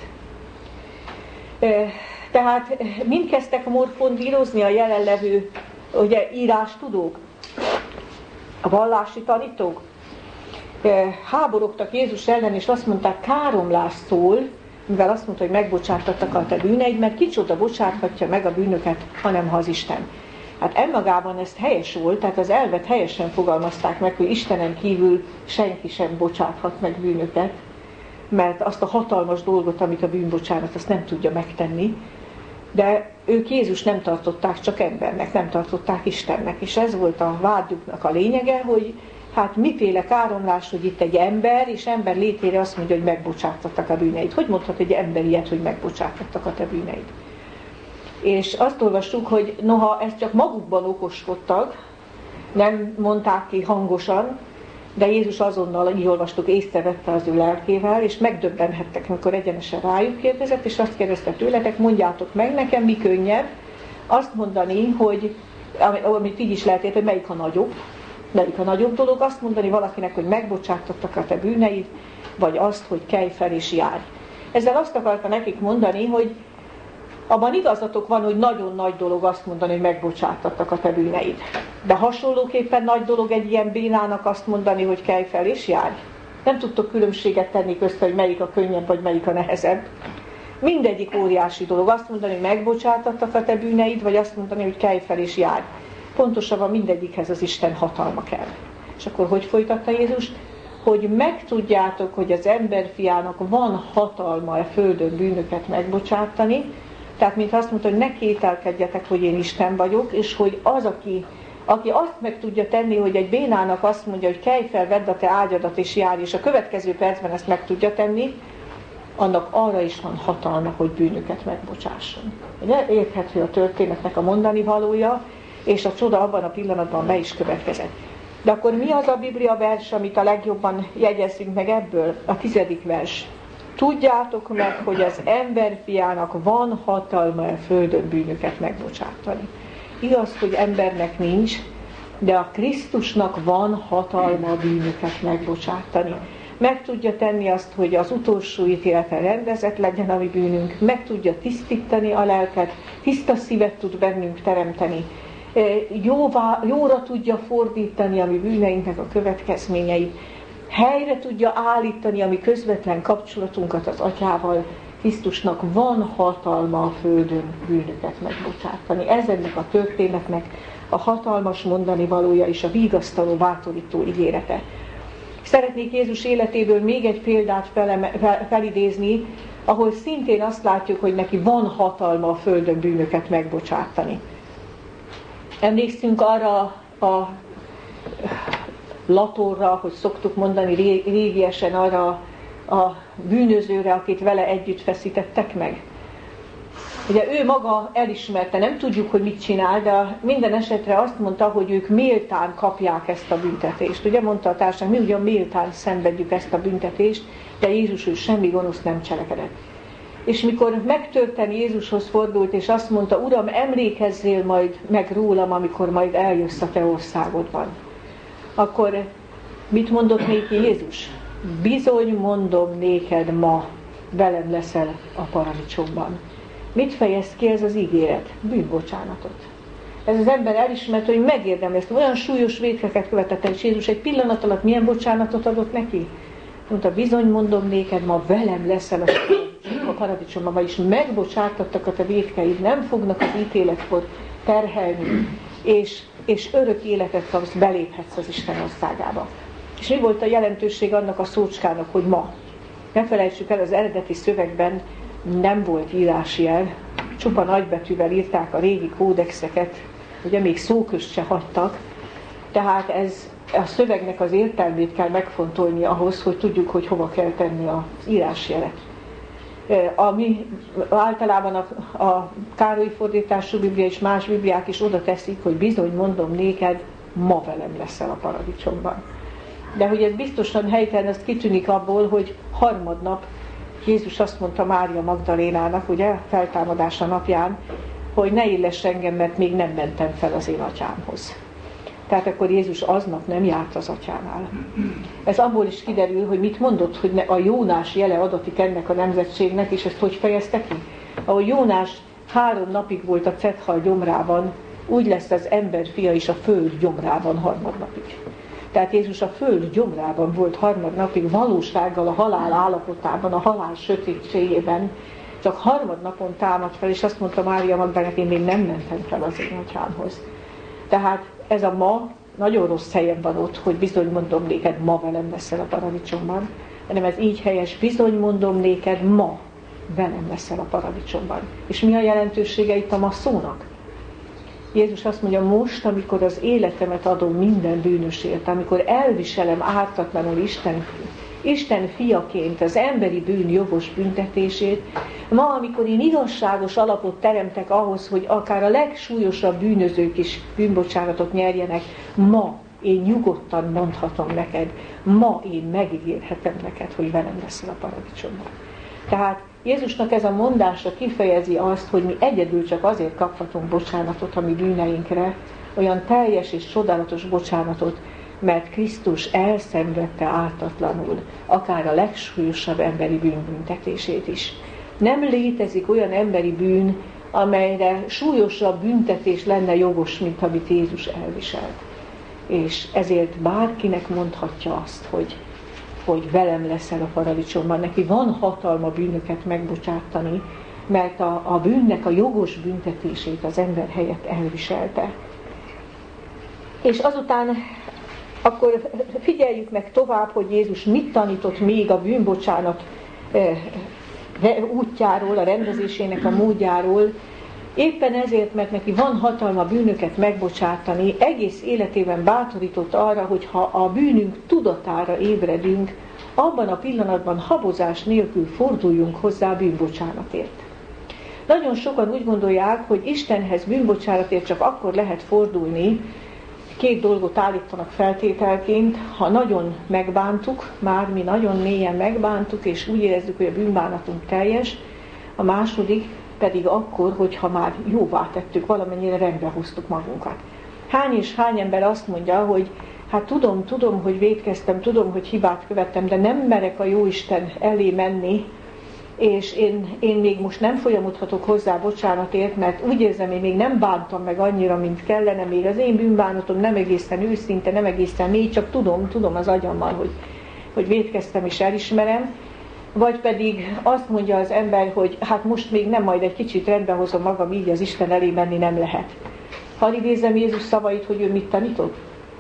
Tehát mind kezdtek morfondírozni a jelenlevő írástudók, a vallási tanítók. Háborogtak Jézus ellen, és azt mondták: káromlás szól, mivel azt mondta, hogy megbocsátattak a te bűneid, mert kicsoda bocsáthatja meg a bűnöket, hanem ha az Isten. Hát önmagában ez helyes volt, tehát az elvet helyesen fogalmazták meg, hogy Istenen kívül senki sem bocsáthat meg bűnöket, mert azt a hatalmas dolgot, amit a bűnbocsánat, azt nem tudja megtenni. De ők Jézus nem tartották csak embernek, nem tartották Istennek, és ez volt a vádjuknak a lényege, hogy hát miféle káromlás, hogy itt egy ember, és ember létére azt mondja, hogy megbocsátattak a bűneid. Hogy mondhat egy ember ilyet, hogy megbocsátattak a te bűneid? És azt olvassuk, hogy noha ezt csak magukban okoskodtak, nem mondták ki hangosan, de Jézus azonnal, így olvastuk, észrevette az ő lelkével, és megdöbbenhettek, amikor egyenesen rájuk kérdezett, és azt kérdezte tőletek: mondjátok meg nekem, mi könnyebb azt mondani, hogy, amit így is lehet érteni, hogy melyik a nagyobb dolog, azt mondani valakinek, hogy megbocsátottak a te bűneid, vagy azt, hogy kelj fel és járj. Ezzel azt akarta nekik mondani, hogy abban igazatok van, hogy nagyon nagy dolog azt mondani, hogy megbocsátattak a te bűneid. De hasonlóképpen nagy dolog egy ilyen bénának azt mondani, hogy kelj fel és járj. Nem tudtok különbséget tenni között, hogy melyik a könnyebb, vagy melyik a nehezebb. Mindegyik óriási dolog. Azt mondani, hogy megbocsátattak a te bűneid, vagy azt mondani, hogy kelj fel és járj. Pontosabban mindegyikhez az Isten hatalma kell. És akkor hogy folytatta Jézus? hogy megtudjátok, hogy az emberfiának van hatalma a földön bűnöket megbocsátani. Tehát, mint azt mondta, hogy ne kételkedjetek, hogy én Isten vagyok, és hogy az, aki azt meg tudja tenni, hogy egy bénának azt mondja, hogy kelj fel, vedd a te ágyadat és járj, és a következő percben ezt meg tudja tenni, annak arra is van hatalma, hogy bűnöket megbocsásson. Ugye? Érthető a történetnek a mondani valója, és a csoda abban a pillanatban be is következett. De akkor mi az a Biblia vers, amit a legjobban jegyezzünk meg ebből? A 10. vers. Tudjátok meg, hogy az emberfiának van hatalma a földön bűnöket megbocsátani. Igaz, hogy embernek nincs, de a Krisztusnak van hatalma a bűnöket megbocsátani. Meg tudja tenni azt, hogy az utolsó ítélete rendezett legyen a mi bűnünk, meg tudja tisztítani a lelket, tiszta szívet tud bennünk teremteni, jóra tudja fordítani a mi bűneinknek a következményeit, helyre tudja állítani a mi közvetlen kapcsolatunkat az Atyával. Krisztusnak van hatalma a földön bűnöket megbocsátani. Ez ennek a történetnek a hatalmas mondani valója és a vigasztaló, bátorító ígérete. Szeretnék Jézus életéből még egy példát felidézni, ahol szintén azt látjuk, hogy neki van hatalma a földön bűnöket megbocsátani. Emlékszünk arra a latorra, hogy szoktuk mondani régiesen, arra a bűnözőre, akit vele együtt feszítettek meg. Ugye ő maga elismerte, nem tudjuk, hogy mit csinál, de minden esetre azt mondta, hogy ők méltán kapják ezt a büntetést. Ugye mondta a társadalom, mi ugyan méltán szenvedjük ezt a büntetést, de Jézus ő semmi gonosz nem cselekedett. És mikor megtörten Jézushoz fordult, és azt mondta, Uram, emlékezzél majd meg rólam, amikor majd eljössz a te országodban. Akkor mit mondott néki Jézus? Bizony mondom néked, ma velem leszel a paradicsomban. Mit fejez ki ez az ígéret? Bűnbocsánatot. Ez az ember elismerte, hogy megérdemli ezt. Olyan súlyos vétkeket követett el, és Jézus egy pillanat alatt milyen bocsánatot adott neki? Mondta, bizony mondom néked, ma velem leszel a paradicsomban, vagyis megbocsátattak a te vétkeid, nem fognak az ítéletkor terhelni, és örök életet kapsz, beléphetsz az Isten országába. És mi volt a jelentőség annak a szócskának, hogy ma? Ne felejtsük el, az eredeti szövegben nem volt írásjel, csupa nagybetűvel írták a régi kódexeket, ugye még szóközt se hagytak, tehát ez a szövegnek az értelmét kell megfontolni ahhoz, hogy tudjuk, hogy hova kell tenni az írásjelet. Ami általában a Károly fordítású Biblia és más Bibliák is oda teszik, hogy bizony mondom néked, ma velem leszel a paradicsomban. De hogy ez biztosan helytelen, azt kitűnik abból, hogy harmadnap Jézus azt mondta Mária Magdalénának, ugye, feltámadása napján, hogy ne illess engem, mert még nem mentem fel az én atyámhoz. Tehát akkor Jézus aznap nem járt az atyánál. Ez abból is kiderül, hogy mit mondott, hogy a Jónás jele adatik ennek a nemzetségnek, és ezt hogy fejezte ki? Ahol Jónás 3 napig volt a cethal gyomrában, úgy lesz az ember fia is a föld gyomrában harmadnapig. Tehát Jézus a föld gyomrában volt harmadnapig, valósággal a halál állapotában, a halál sötétségében, csak harmadnapon támadt fel, és azt mondta Mária Magdalénának, én még nem mentem fel az én atyámhoz. Tehát ez a ma nagyon rossz helyen van ott, hogy bizony mondom néked, ma velem leszel a paradicsomban, hanem ez így helyes, bizony mondom néked, ma velem leszel a paradicsomban. És mi a jelentősége itt a ma szónak? Jézus azt mondja, most, amikor az életemet adom minden bűnösért, amikor elviselem ártatlanul Isten fiaként az emberi bűn jogos büntetését, ma, amikor én igazságos alapot teremtek ahhoz, hogy akár a legsúlyosabb bűnözők is bűnbocsánatot nyerjenek, ma én nyugodtan mondhatom neked, ma én megígérhetem neked, hogy velem leszel a paradicsomban. Tehát Jézusnak ez a mondása kifejezi azt, hogy mi egyedül csak azért kaphatunk bocsánatot a mi bűneinkre, olyan teljes és csodálatos bocsánatot, mert Krisztus elszenvedte ártatlanul akár a legsúlyosabb emberi bűnbüntetését is. Nem létezik olyan emberi bűn, amelyre súlyosabb büntetés lenne jogos, mint amit Jézus elviselt. És ezért bárkinek mondhatja azt, hogy velem leszel a paradicsomban. Neki van hatalma bűnöket megbocsátani, mert a bűnnek a jogos büntetését az ember helyett elviselte. És azután akkor figyeljük meg tovább, hogy Jézus mit tanított még a bűnbocsánat útjáról, a rendezésének a módjáról. Éppen ezért, mert neki van hatalma bűnöket megbocsátani, egész életében bátorított arra, hogy ha a bűnünk tudatára ébredünk, abban a pillanatban habozás nélkül forduljunk hozzá bűnbocsánatért. Nagyon sokan úgy gondolják, hogy Istenhez bűnbocsánatért csak akkor lehet fordulni, két dolgot állítanak feltételként, ha nagyon megbántuk, már mi nagyon mélyen megbántuk, és úgy érezzük, hogy a bűnbánatunk teljes, a második pedig akkor, hogyha már jóvá tettük, valamennyire rendbe hoztuk magunkat. Hány és hány ember azt mondja, hogy hát tudom, hogy vétkeztem, tudom, hogy hibát követtem, de nem merek a Jóisten elé menni, és én még most nem folyamodhatok hozzá bocsánatért, mert úgy érzem, én még nem bántam meg annyira, mint kellene, még az én bűnbánatom nem egészen őszinte, nem egészen mély, csak tudom az agyammal, hogy vétkeztem és elismerem. Vagy pedig azt mondja az ember, hogy hát most még nem, majd egy kicsit rendbe hozom magam, így az Isten elé menni nem lehet. Hadd idézem Jézus szavait, hogy ő mit tanított?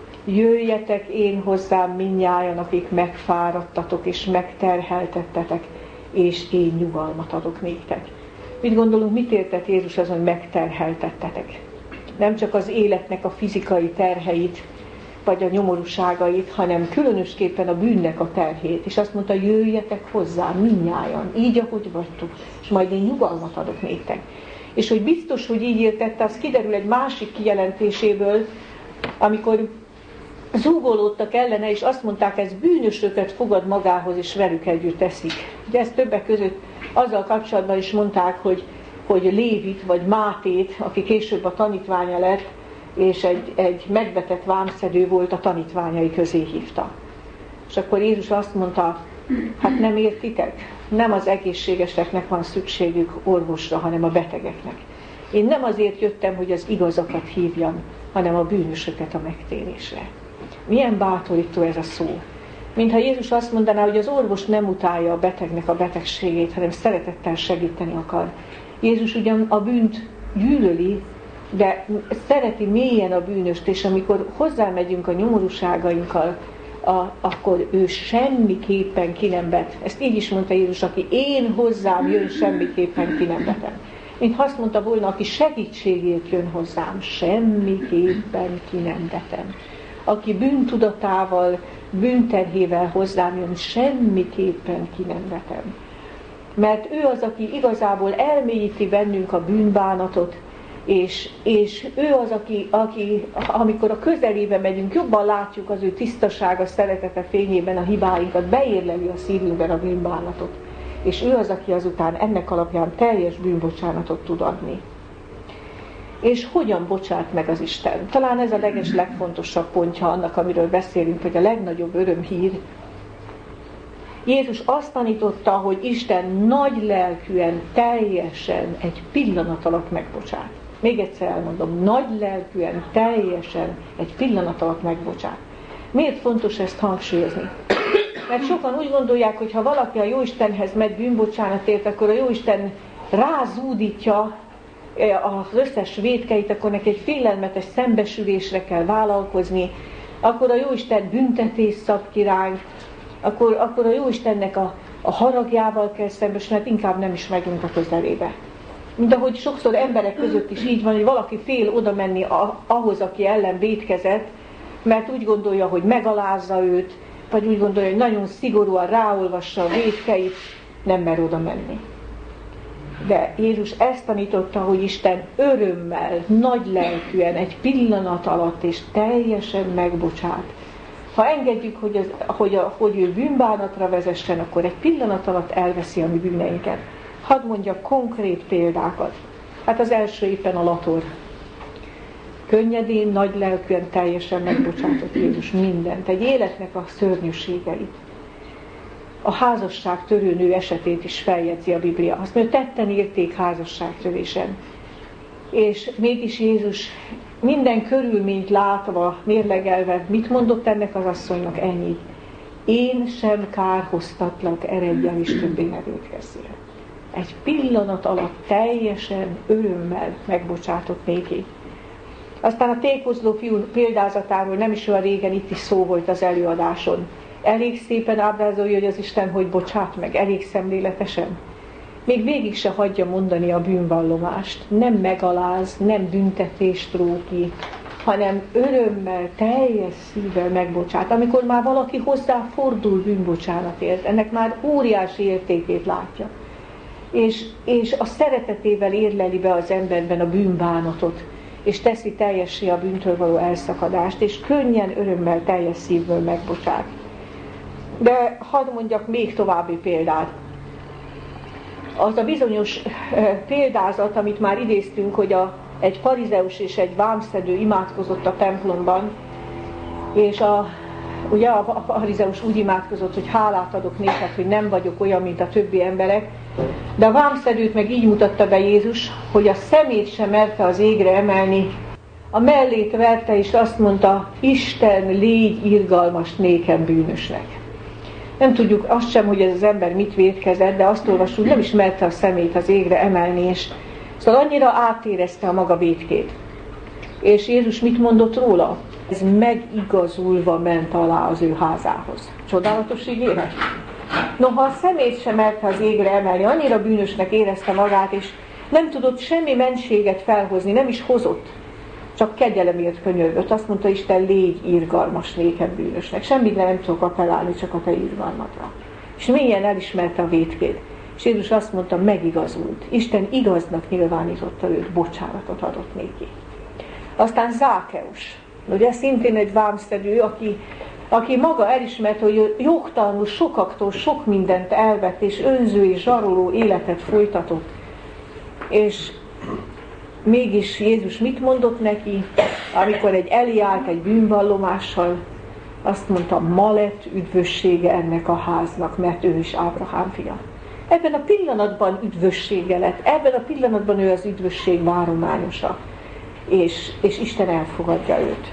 Jöjjetek én hozzám mindnyájan, akik megfáradtatok és megterheltettetek, és én nyugalmat adok néktek. Mit gondolunk, mit értett Jézus azon, hogy megterheltettetek? Nem csak az életnek a fizikai terheit, vagy a nyomorúságait, hanem különösképpen a bűnnek a terhét. És azt mondta, jöjjetek hozzám mindnyájan, így, ahogy vagytok, és majd én nyugalmat adok néktek. És hogy biztos, hogy így értette, az kiderül egy másik kijelentéséből, amikor zúgolódtak ellene, és azt mondták, ez bűnösöket fogad magához, és velük együtt eszik. Ugye ezt többek között azzal kapcsolatban is mondták, hogy Lévit, vagy Mátét, aki később a tanítványa lett, és egy megbetett vámszedő volt, a tanítványai közé hívta. És akkor Jézus azt mondta, hát nem értitek? Nem az egészségeseknek van szükségük orvosra, hanem a betegeknek. Én nem azért jöttem, hogy az igazakat hívjam, hanem a bűnösöket a megtérésre. Milyen bátorító ez a szó. Mintha Jézus azt mondaná, hogy az orvos nem utálja a betegnek a betegségét, hanem szeretettel segíteni akar. Jézus ugyan a bűnt gyűlöli, de szereti mélyen a bűnöst, és amikor hozzámegyünk a nyomorúságainkkal, akkor ő semmiképpen ki nem vet. Ezt így is mondta Jézus, aki én hozzám jön, semmiképpen ki nem vetem. Mint azt mondta volna, aki segítségért jön hozzám, semmiképpen ki nem vetem. Aki bűntudatával, bűnterhével hozzám jön, semmiképpen ki nem vetem. Mert ő az, aki igazából elmélyíti bennünk a bűnbánatot, és ő az, aki amikor a közelébe megyünk, jobban látjuk az ő tisztasága, szeretete fényében a hibáinkat, beérleli a szívünkben a bűnbánatot. És ő az, aki azután ennek alapján teljes bűnbocsánatot tud adni. És hogyan bocsát meg az Isten? Talán ez a legfontosabb pontja annak, amiről beszélünk, hogy a legnagyobb örömhír. Jézus azt tanította, hogy Isten nagy lelkűen, teljesen, egy pillanat alatt megbocsát. Még egyszer elmondom, nagy lelkűen, teljesen, egy pillanat alatt megbocsát. Miért fontos ezt hangsúlyozni? Mert sokan úgy gondolják, hogy ha valaki a Jóistenhez megy bűnbocsánatért, akkor a Jóisten rázúdítja az összes vétkeit, akkor neki egy félelmetes szembesülésre kell vállalkozni, akkor a Jóisten büntetés szab ki ránk, akkor a Jóistennek a haragjával kell szembesülni, hát inkább nem is megyünk a közelébe. Mint ahogy sokszor emberek között is így van, hogy valaki fél oda menni ahhoz, aki ellen vétkezett, mert úgy gondolja, hogy megalázza őt, vagy úgy gondolja, hogy nagyon szigorúan ráolvassa a vétkeit, nem mer oda menni. De Jézus ezt tanította, hogy Isten örömmel, nagy lelkűen, egy pillanat alatt és teljesen megbocsát. Ha engedjük, hogy ő bűnbánatra vezessen, akkor egy pillanat alatt elveszi a mi bűneinket. Hadd mondjak konkrét példákat. Hát az első éppen a lator. Könnyedén, nagy lelkűen, teljesen megbocsátott Jézus mindent, egy életnek a szörnyűségeit. A házasságtörő nő esetét is feljegyzi a Biblia. Azt mondja, tetten érték házasságtörésen. És mégis Jézus minden körülményt látva, mérlegelve, mit mondott ennek az asszonynak? Ennyit. Én sem kárhoztatlak, eredjen is többé ne vétkezzél. Egy pillanat alatt teljesen örömmel megbocsátott néki. Aztán a tékozló fiú példázatáról nem is olyan régen itt is szó volt az előadáson. Elég szépen ábrázolja, hogy az Isten hogy bocsát meg, elég szemléletesen. Még végig se hagyja mondani a bűnvallomást. Nem megaláz, nem büntetést ró ki, hanem örömmel, teljes szívvel megbocsát. Amikor már valaki hozzá fordul bűnbocsánatért, ennek már óriási értékét látja. És a szeretetével érleli be az emberben a bűnbánatot, és teszi teljessé a bűntől való elszakadást, és könnyen, örömmel, teljes szívből megbocsát. De hadd mondjak még további példát. Az a bizonyos példázat, amit már idéztünk, hogy egy farizeus és egy vámszedő imádkozott a templomban, és ugye a farizeus úgy imádkozott, hogy hálát adok néked, hogy nem vagyok olyan, mint a többi emberek, de a vámszedőt meg így mutatta be Jézus, hogy a szemét sem merte az égre emelni, a mellét verte, és azt mondta, Isten, légy irgalmas nékem bűnösnek. Nem tudjuk azt sem, hogy ez az ember mit vétkezett, de azt olvassuk, hogy nem is merte a szemét az égre emelni, és szóval annyira átérezte a maga vétkét. És Jézus mit mondott róla? Ez megigazulva ment alá az ő házához. Csodálatos ígéret. Noha a szemét sem merte az égre emelni, annyira bűnösnek érezte magát, és nem tudott semmi mentséget felhozni, nem is hozott. Csak kegyelemért könyörgött. Azt mondta, Isten, légy irgalmas nékem bűnösnek. Semmit nem tudok appellálni, csak a te irgalmadra. És mélyen elismerte a vétkét. És Jézus azt mondta, megigazult. Isten igaznak nyilvánította őt, bocsánatot adott néki. Aztán Zákeus. Ugye szintén egy vámszedő, aki maga elismerte, hogy jogtalanul sokaktól sok mindent elvett, és önző és zsaroló életet folytatott. És mégis Jézus mit mondott neki, amikor eljárt egy bűnvallomással? Azt mondta, ma lett üdvössége ennek a háznak, mert ő is Ábrahám fia. Ebben a pillanatban üdvössége lett, ebben a pillanatban ő az üdvösség várományosa, és Isten elfogadja őt.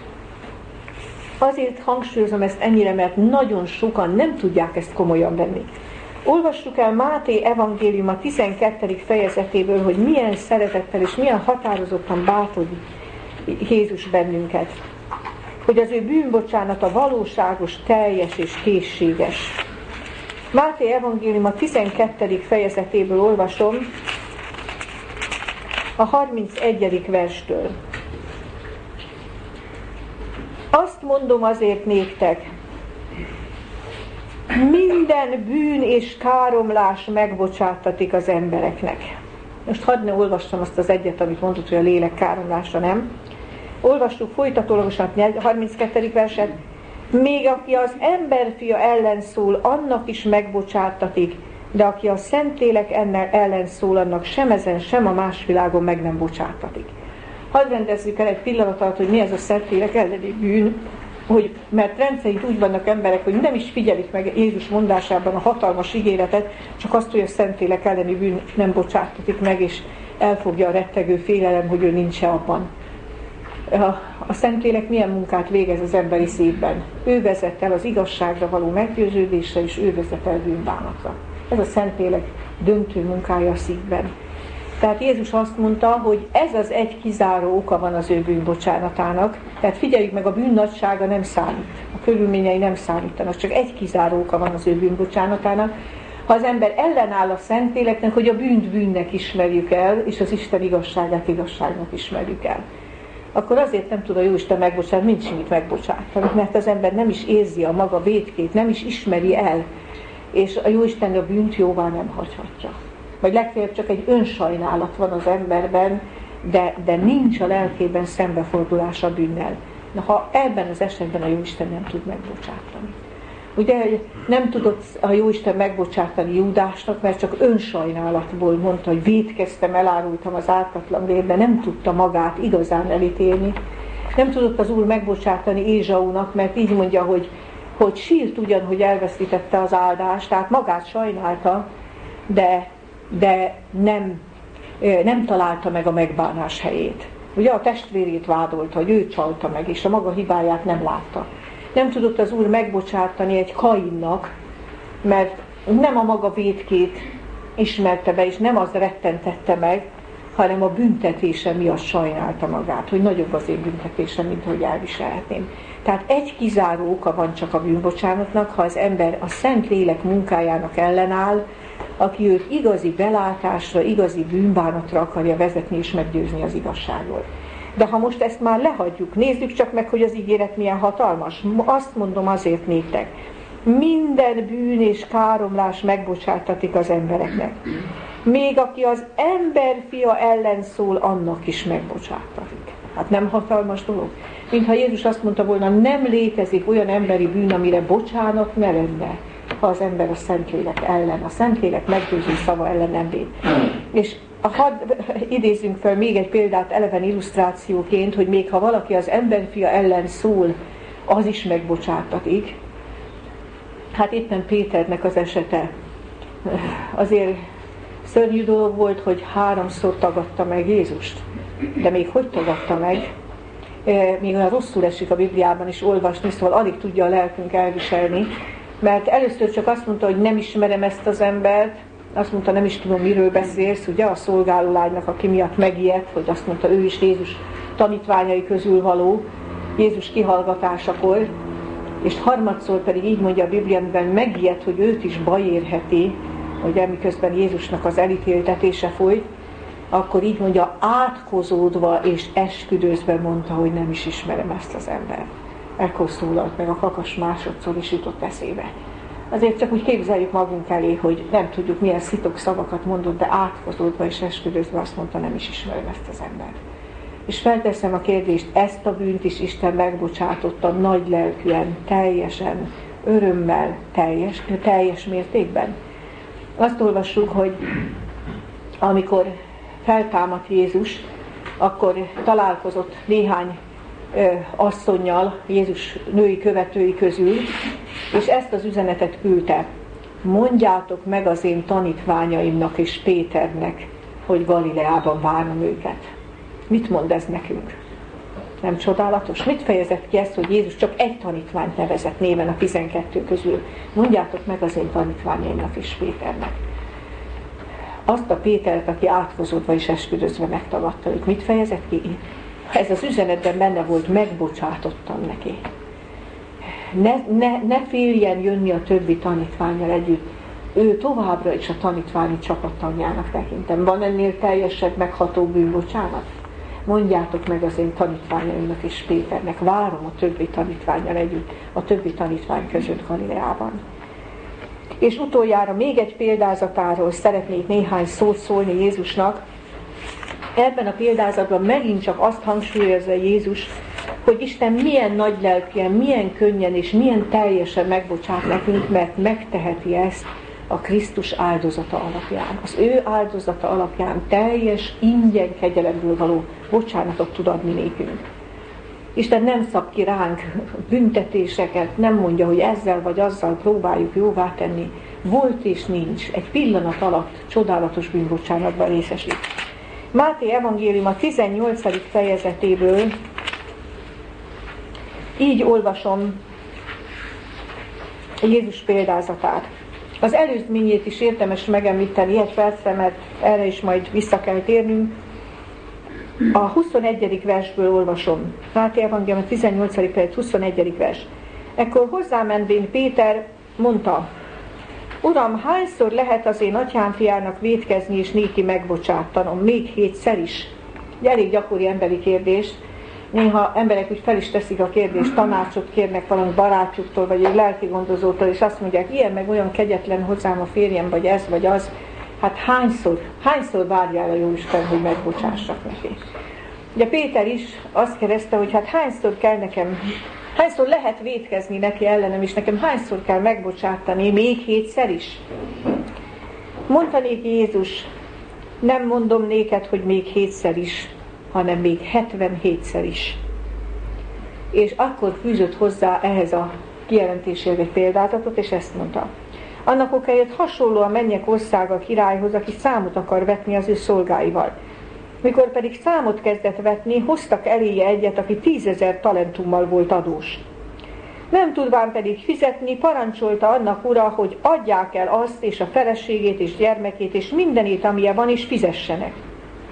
Azért hangsúlyozom ezt ennyire, mert nagyon sokan nem tudják ezt komolyan venni. Olvassuk el Máté evangélium a 12. fejezetéből, hogy milyen szeretettel és milyen határozottan bátorik Jézus bennünket. Hogy az ő bűnbocsánata valóságos, teljes és készséges. Máté evangélium a 12. fejezetéből olvasom a 31. verstől. Azt mondom azért néktek, minden bűn és káromlás megbocsáttatik az embereknek. Most hadd ne olvassam azt az egyet, amit mondott, hogy a lélek káromlása nem. Olvassuk folytatólagosan a 32. verset. Még aki az emberfia ellen szól, annak is megbocsáttatik, de aki a Szentlélek ellen szól, annak sem ezen, sem a más világon meg nem bocsáttatik. Hadd rendezzük el egy pillanat alatt, hogy mi ez a Szentlélek elleni bűn, mert rendszerint úgy vannak emberek, hogy nem is figyelik meg Jézus mondásában a hatalmas ígéretet, csak azt, hogy a Szentlélek elleni bűn nem bocsáttatik meg, és elfogja a rettegő félelem, hogy ő nincs abban. A Szentlélek milyen munkát végez az emberi szívben? Ő vezet el az igazságra való meggyőződésre, és ő vezet el bűnbánatra. Ez a Szentlélek döntő munkája a szívben. Tehát Jézus azt mondta, hogy ez az egy kizáró oka van az ő bűnbocsánatának. Tehát figyeljük meg, a bűn nagysága nem számít. A körülményei nem számítanak, csak egy kizáró oka van az ő bűnbocsánatának. Ha az ember ellenáll a Szentléleknek, hogy a bűnt bűnnek ismerjük el, és az Isten igazságát igazságnak ismerjük el, akkor azért nem tud a Jóisten megbocsátani, nincs mit megbocsátani, mert az ember nem is érzi a maga vétkét, nem is ismeri el, és a Jóisten a bűnt jóvá nem hagyhatja. Vagy legfeljebb csak egy önsajnálat van az emberben, de nincs a lelkében szembefordulás a bűnnel. Na, ha ebben az esetben a Jóisten nem tud megbocsátani. Ugye nem tudott a Jóisten megbocsátani Júdásnak, mert csak önsajnálatból mondta, hogy vétkeztem, elárultam az ártatlan vért, de nem tudta magát igazán elítélni. Nem tudott az Úr megbocsátani Ézsaúnak, mert így mondja, hogy sírt ugyan, hogy elveszítette az áldást, tehát magát sajnálta, de nem találta meg a megbánás helyét. Ugye a testvérét vádolta, hogy ő csalta meg, és a maga hibáját nem látta. Nem tudott az Úr megbocsátani egy Kainnak, mert nem a maga vétkét ismerte be, és nem az rettentette meg, hanem a büntetése miatt sajnálta magát, hogy nagyobb az én büntetésem, mint hogy elviselhetném. Tehát egy kizáró oka van csak a bűnbocsánatnak, ha az ember a Szentlélek munkájának ellenáll, aki őt igazi belátásra, igazi bűnbánatra akarja vezetni és meggyőzni az igazságról. De ha most ezt már lehagyjuk, nézzük csak meg, hogy az ígéret milyen hatalmas. Azt mondom azért néktek, minden bűn és káromlás megbocsátatik az embereknek. Még aki az emberfia ellen szól, annak is megbocsátatik. Hát nem hatalmas dolog? Mintha Jézus azt mondta volna, nem létezik olyan emberi bűn, amire bocsánat ne lenne, ha az ember a Szentlélek ellen, a Szentlélek meggyőző szava ellen nem véd. És hadd idézzünk fel még egy példát eleven illusztrációként, hogy még ha valaki az emberfia ellen szól, az is megbocsátatik. Hát éppen Péternek az esete azért szörnyű dolog volt, hogy 3-szor tagadta meg Jézust. De még hogy tagadta meg? Még olyan rosszul esik a Bibliában is olvasni, szóval alig tudja a lelkünk elviselni, mert először csak azt mondta, hogy nem ismerem ezt az embert, azt mondta, nem is tudom, miről beszélsz, ugye a szolgálólánynak, aki miatt megijedt, hogy azt mondta, ő is Jézus tanítványai közül való, Jézus kihallgatásakor, és harmadszor pedig így mondja a Biblia, amiben megijedt, hogy őt is baj érheti, hogy miközben Jézusnak az elítéltetése folyt, akkor így mondja, átkozódva és esküdőzve mondta, hogy nem is ismerem ezt az embert. Ekkor szólalt meg a kakas másodszor is jutott eszébe. Azért csak úgy képzeljük magunk elé, hogy nem tudjuk milyen szitok szavakat mondott, de átkozódva és esküdőzve azt mondta, nem is ismerem ezt az embert. És felteszem a kérdést, ezt a bűnt is Isten megbocsátotta nagy lelkűen, teljesen, örömmel, teljes mértékben. Azt olvassuk, hogy amikor feltámadt Jézus, akkor találkozott néhány asszonnyal, Jézus női követői közül, és ezt az üzenetet küldte. Mondjátok meg az én tanítványaimnak és Péternek, hogy Galileában várom őket. Mit mond ez nekünk? Nem csodálatos? Mit fejezett ki ezt, hogy Jézus csak egy tanítványt nevezett néven a 12 közül? Mondjátok meg az én tanítványaimnak és Péternek. Azt a Pétert, aki átkozódva és esküdözve megtagadta őt. Mit fejezett ki? Ez az üzenetben benne volt, megbocsátottam neki. Ne féljen jönni a többi tanítvánnyal együtt. Ő továbbra is a tanítványi csapattagjának tekintem. Van ennél teljesebb, megható bűnbocsánat? Mondjátok meg az én tanítványaimnak és Péternek. Várom a többi tanítvánnyal együtt, a többi tanítvány között Galileában. És utoljára még egy példázatáról szeretnék néhány szót szólni Jézusnak. Ebben a példázatban megint csak azt hangsúlyozza Jézus, hogy Isten milyen nagylelkűen, milyen könnyen és milyen teljesen megbocsát nekünk, mert megteheti ezt a Krisztus áldozata alapján. Az ő áldozata alapján teljes, ingyen kegyelemből való bocsánatot tud adni nékünk. Isten nem szab ki ránk büntetéseket, nem mondja, hogy ezzel vagy azzal próbáljuk jóvá tenni. Volt és nincs, egy pillanat alatt csodálatos bűnbocsánatban részesít. Máté evangélium a 18. fejezetéből így olvasom Jézus példázatát. Az előzményét is érdemes megemlíteni egy percre, mert erre is majd vissza kell térnünk. A 21. versből olvasom. Máté evangélium a 18. fejezet 21. vers. Ekkor hozzámenvén Péter mondta, Uram, hányszor lehet az én atyám fiának vétkezni és néki megbocsátanom? Még 7-szer is? Elég gyakori emberi kérdés. Néha emberek úgy fel is teszik a kérdést, tanácsot kérnek valami barátjuktól, vagy egy lelki gondozótól, és azt mondják, ilyen meg olyan kegyetlen hozzám a férjem, vagy ez, vagy az. Hát hányszor várjál a Jóisten, hogy megbocsássak neki? Ugye Péter is azt kérdezte, hogy hát hányszor lehet vétkezni neki ellenem, és nekem hányszor kell megbocsátani, még 7-szer is? Mondta néki Jézus, nem mondom néked, hogy még 7-szer is, hanem még 77-szer is. És akkor fűzött hozzá ehhez a kijelentéséhez egy példázatot, és ezt mondta. Annak okáért hasonló a mennyek országa a királyhoz, aki számot akar vetni az ő szolgáival. Mikor pedig számot kezdett vetni, hoztak eléje egyet, aki 10 000 talentummal volt adós. Nem tudván pedig fizetni, parancsolta annak ura, hogy adják el azt, és a feleségét, és gyermekét, és mindenét, amilyen van, és fizessenek.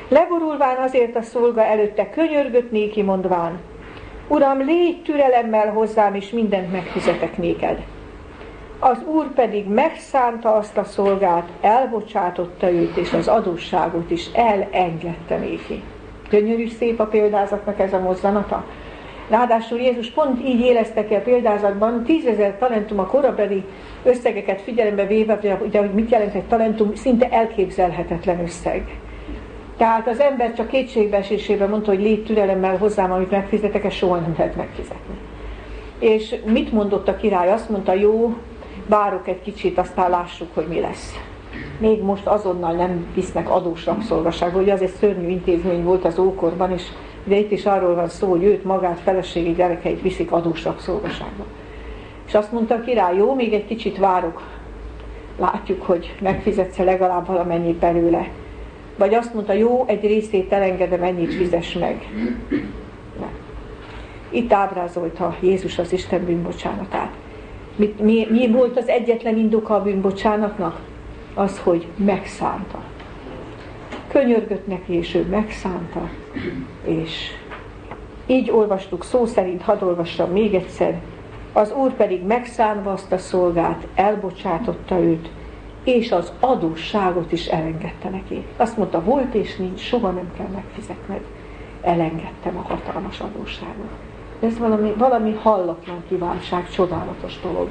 Leborulván azért a szolga előtte könyörgött néki, mondván: Uram, légy türelemmel hozzám, és mindent megfizetek néked. Az úr pedig megszánta azt a szolgát, elbocsátotta őt, és az adósságot is elengedte néki. Gyönyörű szép a példázatnak ez a mozzanata. Ráadásul Jézus pont így éleszte ki a példázatban, 10 000 talentum a korabeli összegeket figyelembe véve, ugye, hogy mit jelent egy talentum, szinte elképzelhetetlen összeg. Tehát az ember csak kétségbeesésében mondta, hogy légy türelemmel hozzám, amit megfizetek, ezt soha nem lehet megfizetni. És mit mondott a király? Azt mondta, jó, várok egy kicsit, aztán lássuk, hogy mi lesz. Még most azonnal nem visznek adós rabszolgaságba, ugye az egy szörnyű intézmény volt az ókorban, és de itt is arról van szó, hogy őt, magát, feleségi gyerekeit viszik adós rabszolgaságba. És azt mondta a király, jó, még egy kicsit várok, látjuk, hogy megfizetsz legalább valamennyit belőle. Vagy azt mondta, jó, egy részét elengedem, ennyit fizess meg. Nem. Itt ábrázolta Jézus az Isten bűnbocsánatát. Mi volt az egyetlen indoka a bűnbocsánatnak? Az, hogy megszánta. Könyörgött neki, és ő megszánta. És így olvastuk szó szerint, hadd olvassam még egyszer. Az úr pedig megszánva azt a szolgát, elbocsátotta őt, és az adósságot is elengedte neki. Azt mondta, volt és nincs, soha nem kell megfizetned. Elengedtem a hatalmas adósságot. Ez valami hallatlan kívánság, csodálatos dolog.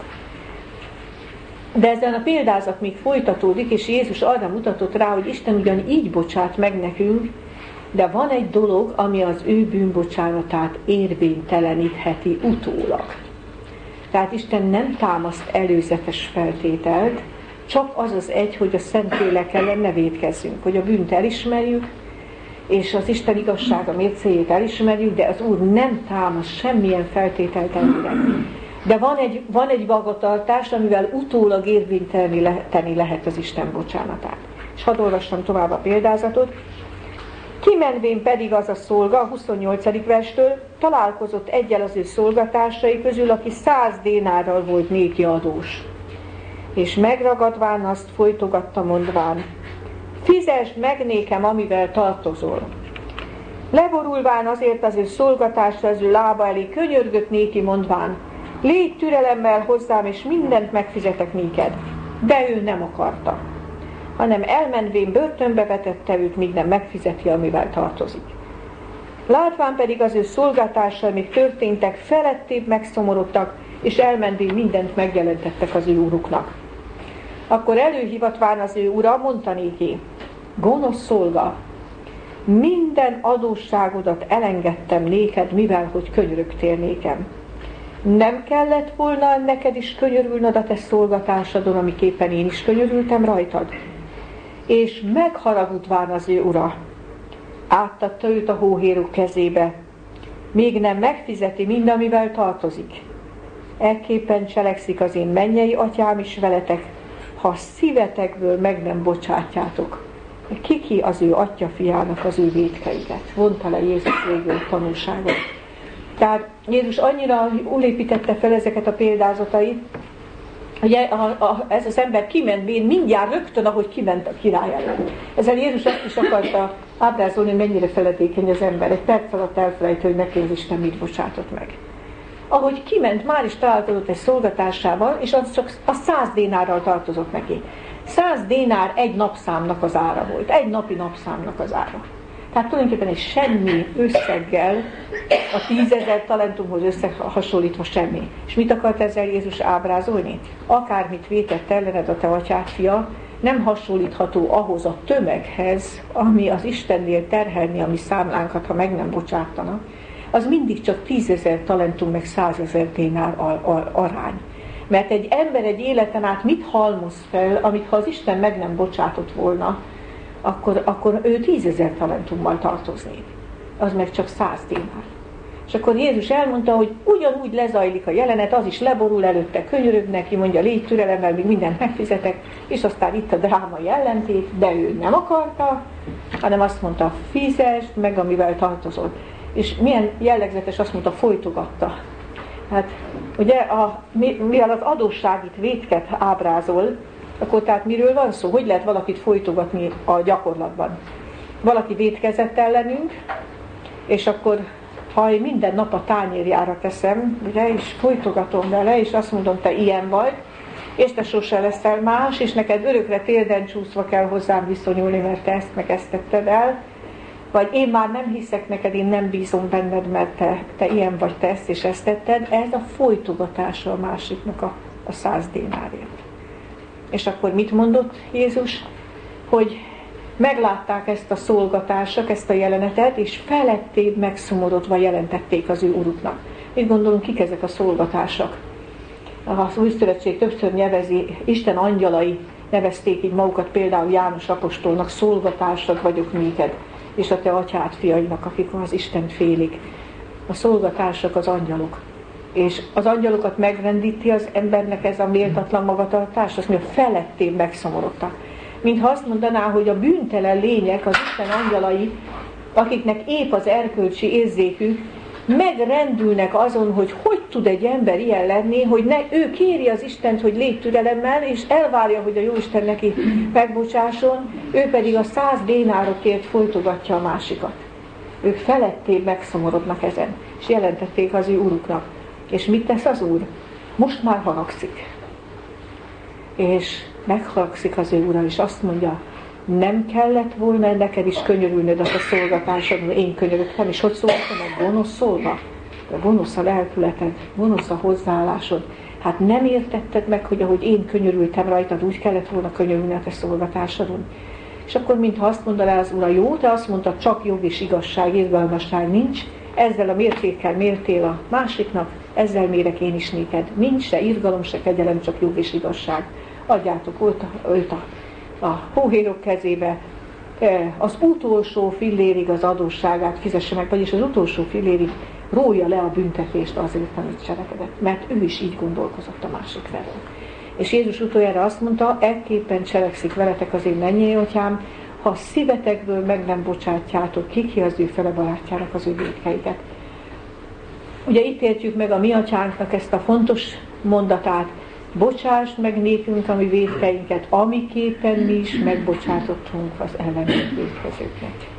De ezen a példázat még folytatódik, és Jézus arra mutatott rá, hogy Isten ugyan így bocsát meg nekünk, de van egy dolog, ami az ő bűnbocsánatát érvénytelenítheti utólag. Tehát Isten nem támaszt előzetes feltételt, csak az az egy, hogy a Szentlélek ellen ne vétkezzünk, hogy a bűnt elismerjük, és az Isten igazsága mércéjét elismerjük, de az Úr nem támaszt semmilyen feltételt elvileg. De van egy magatartás, amivel utólag érvényteleníteni lehet az Isten bocsánatát. És hadd olvassam tovább a példázatot. Kimenvén pedig az a szolga, a 28. verstől, találkozott egyel az ő szolgatársai közül, aki 100 dénárral volt néki adós. És megragadván azt folytogatta, mondván: fizesd meg nékem, amivel tartozol. Leborulván azért az ő szolgatásra az ő lába elé könyörgött néki, mondván: légy türelemmel hozzám, és mindent megfizetek néked. De ő nem akarta, hanem elmenvén börtönbe vetette őt, míg nem megfizeti, amivel tartozik. Látván pedig az ő szolgatással még történtek, felettébb megszomorodtak, és elmenvén mindent megjelentettek az ő úruknak. Akkor előhivatván az ő ura, mondta néki: gonosz szolga, minden adósságodat elengedtem néked, mivel hogy könyörögtél nékem. Nem kellett volna neked is könyörülnöd a te szolgatásodon, amiképpen én is könyörültem rajtad? És megharagudván az ő ura, átadta őt a hóhérok kezébe, még nem megfizeti mind, amivel tartozik. Ekképpen cselekszik az én mennyei atyám is veletek, ha szívetekből meg nem bocsátjátok. Ki az ő atya fiának az ő vétkeiket? Vonta le Jézus végül tanulságot. Tehát Jézus annyira építette fel ezeket a példázatait, hogy ez az ember kiment mindjárt rögtön, ahogy kiment a király előtt. Ezzel Jézus azt is akarta ábrázolni, hogy mennyire feledékeny az ember. Egy perc alatt elfelejtő, hogy neki az Isten mit bocsátott meg. Ahogy kiment, már is találkozott egy szolgatásával, és az csak a 100 dénárral tartozott neki. 100 dénár egy napszámnak az ára volt, egy napi napszámnak az ára. Tehát tulajdonképpen egy semmi összeggel, a 10 000 talentumhoz összehasonlítva semmi. És mit akart ezzel Jézus ábrázolni? Akármit vétett ellened a te atyád fia, nem hasonlítható ahhoz a tömeghez, ami az Istennél terhelni a mi számlánkat, ha meg nem bocsátanak. Az mindig csak 10 000 talentum meg 100 000 dénár arány. Mert egy ember egy életen át mit halmoz fel, amit ha az Isten meg nem bocsátott volna, akkor ő 10 000 talentummal tartozné. Az meg csak 100 dénár. És akkor Jézus elmondta, hogy ugyanúgy lezajlik a jelenet, az is leborul előtte, könyörög neki, mondja, légy türelemmel, még mindent megfizetek, és aztán itt a drámai ellentét, de ő nem akarta, hanem azt mondta, fizesd meg, amivel tartozol. És milyen jellegzetes, azt mondta, folytogatta. Hát ugye, mivel az adósságit vétket ábrázol, akkor tehát miről van szó? Hogy lehet valakit folytogatni a gyakorlatban? valaki vétkezett ellenünk, és akkor ha én minden nap a tányérjára teszem, ugye, és folytogatom vele, és azt mondom, te ilyen vagy, és te sose leszel más, és neked örökre térden csúszva kell hozzám viszonyulni, mert te ezt meg ezt tetted el, vagy én már nem hiszek neked, én nem bízom benned, mert te ilyen vagy, te ezt és ezt tetted, ez a folytogatása a másiknak a 100 dénárért. És akkor mit mondott Jézus? Hogy meglátták ezt a szolgatársak, ezt a jelenetet, és felettébb megszomorodva jelentették az ő uruknak. Mit gondolunk, kik ezek a szolgatársak? Az Új Szövetség többször nevezi, Isten angyalai nevezték így magukat, például János apostolnak, szolgatársak vagyok néked, és a te atyád fiainak, akik az Istent félik. A szolgatársak az angyalok. És az angyalokat megrendíti az embernek ez a méltatlan magatartás, azt mondja, felettébb megszomorodtak. Mintha azt mondaná, hogy a bűntelen lények, az Isten angyalai, akiknek épp az erkölcsi érzékük, megrendülnek azon, hogy tud egy ember ilyen lenni, hogy ő kéri az Istent, hogy légy türelemmel, és elvárja, hogy a Jóisten neki megbocsásson, ő pedig a 100 dénárokért folytogatja a másikat. Ők felettébb megszomorodnak ezen, és jelentették az ő uruknak. És mit tesz az úr? Most már haragszik. És megharagszik az ő ura, és azt mondja, nem kellett volna neked is könyörülnöd azt a szolgatásodon, én könyörögtem, és hogy szóltam, a gonosz szolga? De gonosz a lelkületed, gonosz a hozzáállásod. Hát nem értetted meg, hogy ahogy én könyörültem rajtad, úgy kellett volna könyörülni a te szolgatásodon. És akkor mintha azt mondaná az ura, jó, te azt mondtad, csak jog és igazság, irgalmasság nincs, ezzel a mértékkel mértél a másiknak, ezzel mérek én is néked. Nincs se irgalom, se kegyelem, csak jog és igazság. Adjátok őt a hóhérok kezébe, az utolsó fillérig az adósságát fizesse meg, vagyis az utolsó fillérig rója le a büntetést azért, amit cselekedett. Mert ő is így gondolkozott a másik felől. És Jézus utoljára azt mondta, ekképpen cselekszik veletek az én mennyei atyám, ha szívetekből meg nem bocsátjátok ki az ő fele barátjának az ő vétkeiket. Ugye itt értjük meg a mi atyánknak ezt a fontos mondatát, bocsásd meg nékünk a mi vétkeinket, amiképpen mi is megbocsátottunk az ellenünk vétkezőknek.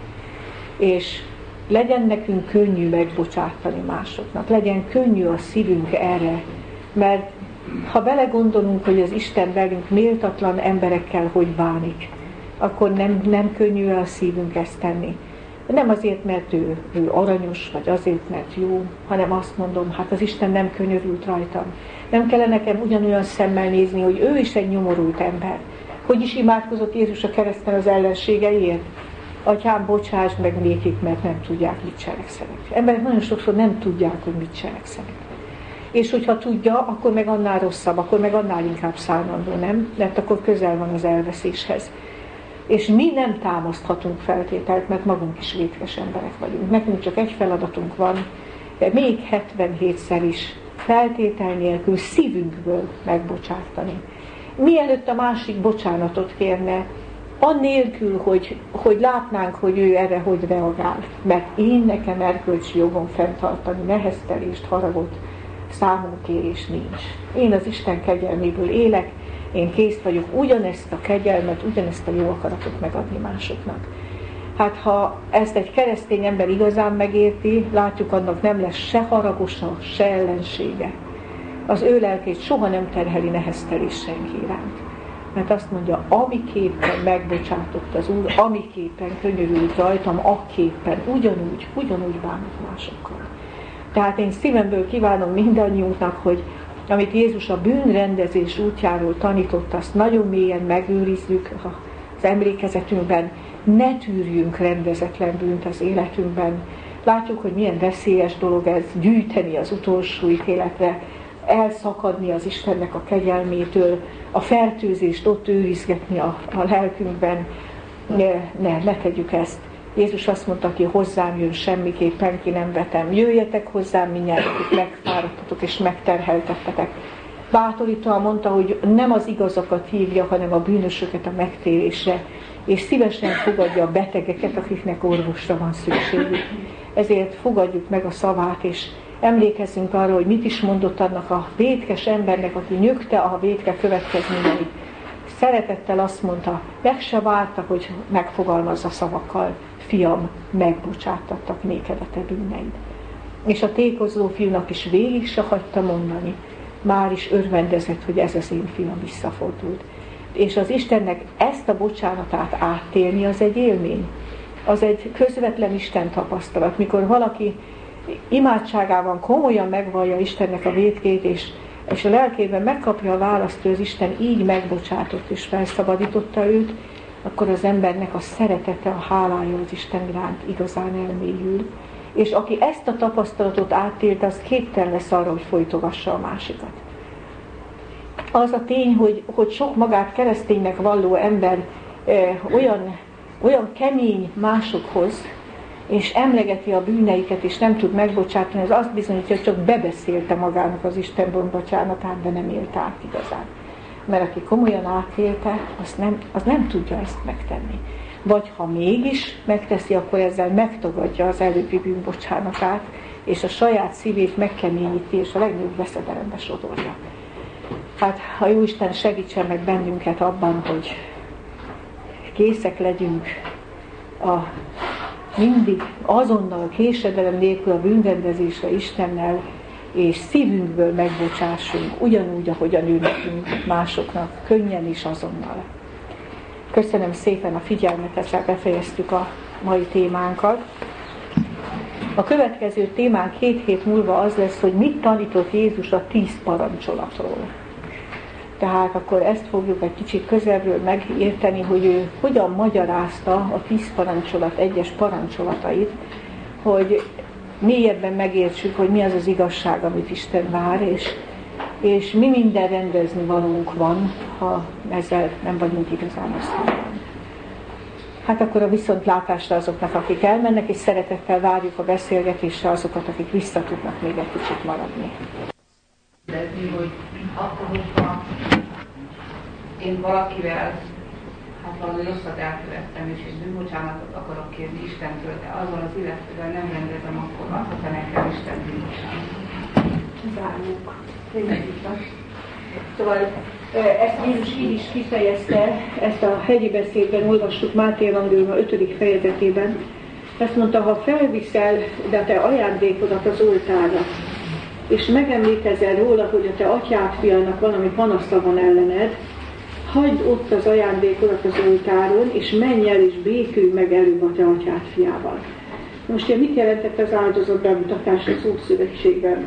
És legyen nekünk könnyű megbocsátani másoknak, legyen könnyű a szívünk erre, mert ha belegondolunk, hogy az Isten velünk méltatlan emberekkel hogy bánik, akkor nem könnyű a szívünk ezt tenni. Nem azért, mert ő aranyos, vagy azért, mert jó, hanem azt mondom, hát az Isten nem könyörült rajtam. Nem kellene nekem ugyanolyan szemmel nézni, hogy ő is egy nyomorult ember. Hogy is imádkozott Jézus a kereszten az ellenségeiért? Atyám, bocsásd meg nékik, mert nem tudják, mit cselekszenek. Emberek nagyon sokszor nem tudják, hogy mit cselekszenek. És hogyha tudja, akkor meg annál rosszabb, akkor meg annál inkább szánandó, nem? Mert akkor közel van az elveszéshez. És mi nem támaszthatunk feltételt, mert magunk is vétkes emberek vagyunk. Nekünk csak egy feladatunk van, de még 77-szer is feltétel nélkül szívünkből megbocsátani. Mielőtt a másik bocsánatot kérne, annélkül, hogy látnánk, hogy ő erre hogy reagál. Mert én nekem erkölcsi jogom fenntartani neheztelést, haragot, számunkérés nincs. Én az Isten kegyelméből élek, én kész vagyok ugyanezt a kegyelmet, ugyanezt a jó akaratot megadni másoknak. Hát ha ezt egy keresztény ember igazán megérti, látjuk, annak nem lesz se haragosa, se ellensége. Az ő lelkét soha nem terheli neheztelés senki iránt. Mert azt mondja, amiképpen megbocsátott az Úr, amiképpen könyörült rajtam, akképpen ugyanúgy bánok másokkal. Tehát én szívemből kívánom mindannyiunknak, hogy amit Jézus a bűnrendezés útjáról tanított, azt nagyon mélyen megőrizzük az emlékezetünkben, ne tűrjünk rendezetlen bűnt az életünkben. Látjuk, hogy milyen veszélyes dolog ez, gyűjteni az utolsó ítéletre, elszakadni az Istennek a kegyelmétől, a fertőzést ott őrizgetni a lelkünkben. Ne tegyük ezt. Jézus azt mondta, aki hozzám jön, semmiképpen ki nem vetem. Jöjjetek hozzám mindjárt, akik megfáradtatok és megterheltettetek. Bátorítóan mondta, hogy nem az igazakat hívja, hanem a bűnösöket a megtérésre, és szívesen fogadja a betegeket, akiknek orvosra van szükségük. Ezért fogadjuk meg a szavát, és emlékezzünk arra, hogy mit is mondott annak a vétkes embernek, aki nyögte a vétke következményeit. Szeretettel azt mondta, meg se várta, hogy megfogalmazza szavakkal. fiam, megbocsátattak néked a te bűneid. És a tékozló fiúnak is végig se hagyta mondani, már is örvendezett, hogy ez az én fiam visszafordult. És az Istennek ezt a bocsánatát áttélni, az egy élmény. Az egy közvetlen Isten tapasztalat, mikor valaki imádságában komolyan megvallja Istennek a vétkét, és a lelkében megkapja a választ, hogy az Isten így megbocsátott és felszabadította őt, akkor az embernek a szeretete, a hálája az Isten iránt igazán elmélyül. És aki ezt a tapasztalatot áttélte, az képtelen lesz arra, hogy folytogassa a másikat. Az a tény, hogy sok magát kereszténynek valló ember olyan kemény másokhoz, és emlegeti a bűneiket, és nem tud megbocsátani, az azt bizonyítja, hogy csak bebeszélte magának az Isten bocsánatát, de nem élte át igazán. Mert aki komolyan átélte, az nem tudja ezt megtenni. Vagy ha mégis megteszi, akkor ezzel megtagadja az előbbi bűnbocsánatát, és a saját szívét megkeményíti, és a legnagyobb veszedelembe sodorja. Hát, ha Jóisten segítsen meg bennünket abban, hogy készek legyünk mindig azonnal késedelem nélkül a bűnrendezésre Istennel, és szívünkből megbocsássunk, ugyanúgy, ahogyan ő nekünk, másoknak, könnyen és azonnal. Köszönöm szépen a figyelmet, ezzel befejeztük a mai témánkat. A következő témánk 2 hét múlva az lesz, hogy mit tanított Jézus a 10 parancsolatról. Tehát akkor ezt fogjuk egy kicsit közelről megérteni, hogy ő hogyan magyarázta a 10 parancsolat egyes parancsolatait, hogy mélyebben megértsük, hogy mi az az igazság, amit Isten vár, és mi minden rendezni valónk van, ha ezzel nem vagyunk igazán összhangban. Hát akkor a viszontlátásra azoknak, akik elmennek, és szeretettel várjuk a beszélgetésre azokat, akik vissza tudnak még egy kicsit maradni. Hogy akkor, hogyha én valakivel valami rosszat elkövettem, és egy bűnbocsánatot akarok kérni Istentől, de azzal az illetővel nem rendezem, akkor adhat-e nekem Isten bűnbocsánatot? Zárjuk. Szóval ezt Jézus így is kifejezte, ezt a hegyi beszédben olvastuk Máté evangéliuma 5. fejezetében. Azt mondta, ha felviszel, de te ajándékodat az oltárra, és megemlékezel róla, hogy a te atyád fiának valami panasza van ellened, hagyd ott az ajándékodat az oltáron, és menj el és békülj meg előbb a te atyád fiával. Most ugye mit jelentett az áldozat bemutatás az Ószövetségben?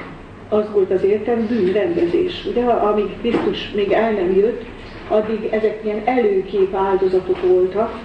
Az volt az értelme, bűnrendezés. Ugye, amíg Krisztus még el nem jött, addig ezek ilyen előkép áldozatok voltak.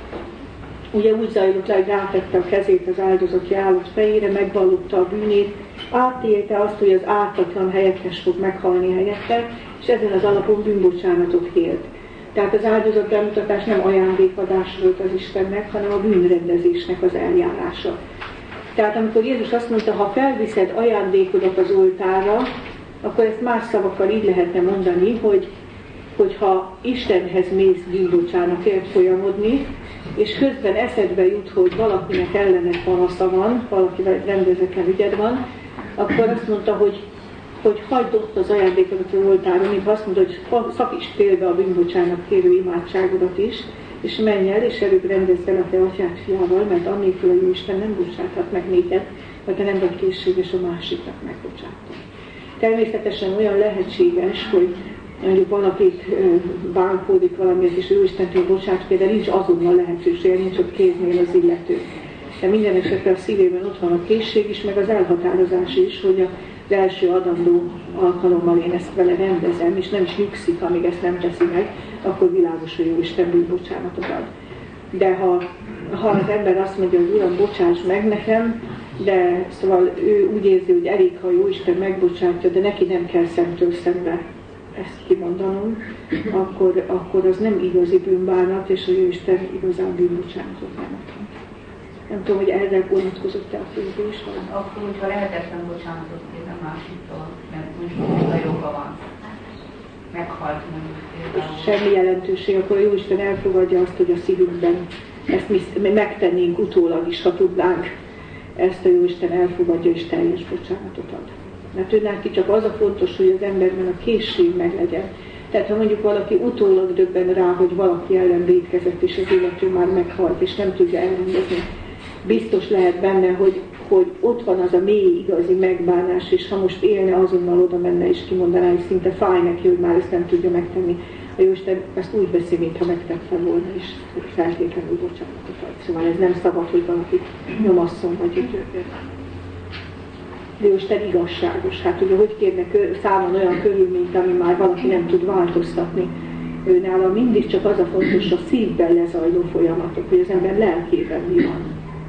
Ugye úgy zajlott le, hogy rátette a kezét az áldozotti állat fejére, megvallotta a bűnét, átélte azt, hogy az ártatlan helyettes fog meghalni helyette, és ezen az alapon bűnbocsánatot kért. Tehát az áldozatbemutatás nem ajándékadás volt az Istennek, hanem a bűnrendezésnek az eljárása. Tehát amikor Jézus azt mondta, ha felviszed ajándékodat az oltárra, akkor ezt más szavakkal így lehetne mondani, hogy ha Istenhez mész bűnbocsánatért folyamodni, és közben eszedbe jut, hogy valakinek ellene panasza van, valakivel rendezetlen ügyed van, akkor azt mondta, hogy hagyd ott az ajándékodat az oltáron, mint azt mondta, hogy szakítsd félbe a bűnbocsánat kérő imádságodat is, és menj el, és előbb rendezd el a te atyád fiával, mert annélkül a Jóisten nem bocsáthat meg néked, mert te nem vagy készséges a másiknak megbocsátani. Természetesen olyan lehetséges, hogy mondjuk valakit bánkódik valamiért, és ő Istentől bocsát, de nincs azonnal lehetőség, nincs ott kéznél az illető. De minden esetre a szívében ott van a készség is, meg az elhatározás is, hogy az első adandó alkalommal én ezt vele rendezem, és nem is nyugszik, amíg ezt nem teszi meg, akkor világos, hogy Jóisten bűnbocsánatot ad. De ha az ember azt mondja, hogy Uram, bocsáss meg nekem, de szóval ő úgy érzi, hogy elég, ha Jóisten megbocsátja, de neki nem kell szemtől szembe ezt kimondanom, akkor az nem igazi bűnbánat, és a Jóisten igazán bűnbocsánatot nem ad. Nem tudom, hogy erre vonatkozott-e a kérdés? Akkor, hogyha lehetetlen bocsánatot kérni a másiktól, mert most a joga van. Meghalt mondjuk. Semmi jelentőség, akkor a Jóisten elfogadja azt, hogy a szívünkben ezt mi megtennénk utólag is, ha tudnánk. Ezt a Jóisten elfogadja és teljes bocsánatot ad. Mert ő neki csak az a fontos, hogy az emberben a készség meglegyen. Tehát ha mondjuk valaki utólag döbben rá, hogy valaki ellen vétkezett, és az illető már meghalt, és nem tudja elrendezni, biztos lehet benne, hogy ott van az a mély igazi megbánás, és ha most élne, azonnal oda menne és kimondaná, és szinte fáj neki, hogy már ezt nem tudja megtenni. A Jóisten ezt úgy veszi, mintha megtette volna, és feltétlenül bocsánatot ad. Szóval ez nem szabad, hogy valakit nyomasszon, vagy hogy Jóisten igazságos. Hát ugye, hogy kérnek számon olyan körülményt, ami már valaki nem tud változtatni. Őnála mindig csak az a fontos, a szívben lezajló folyamatok, hogy az ember lelkében mi van.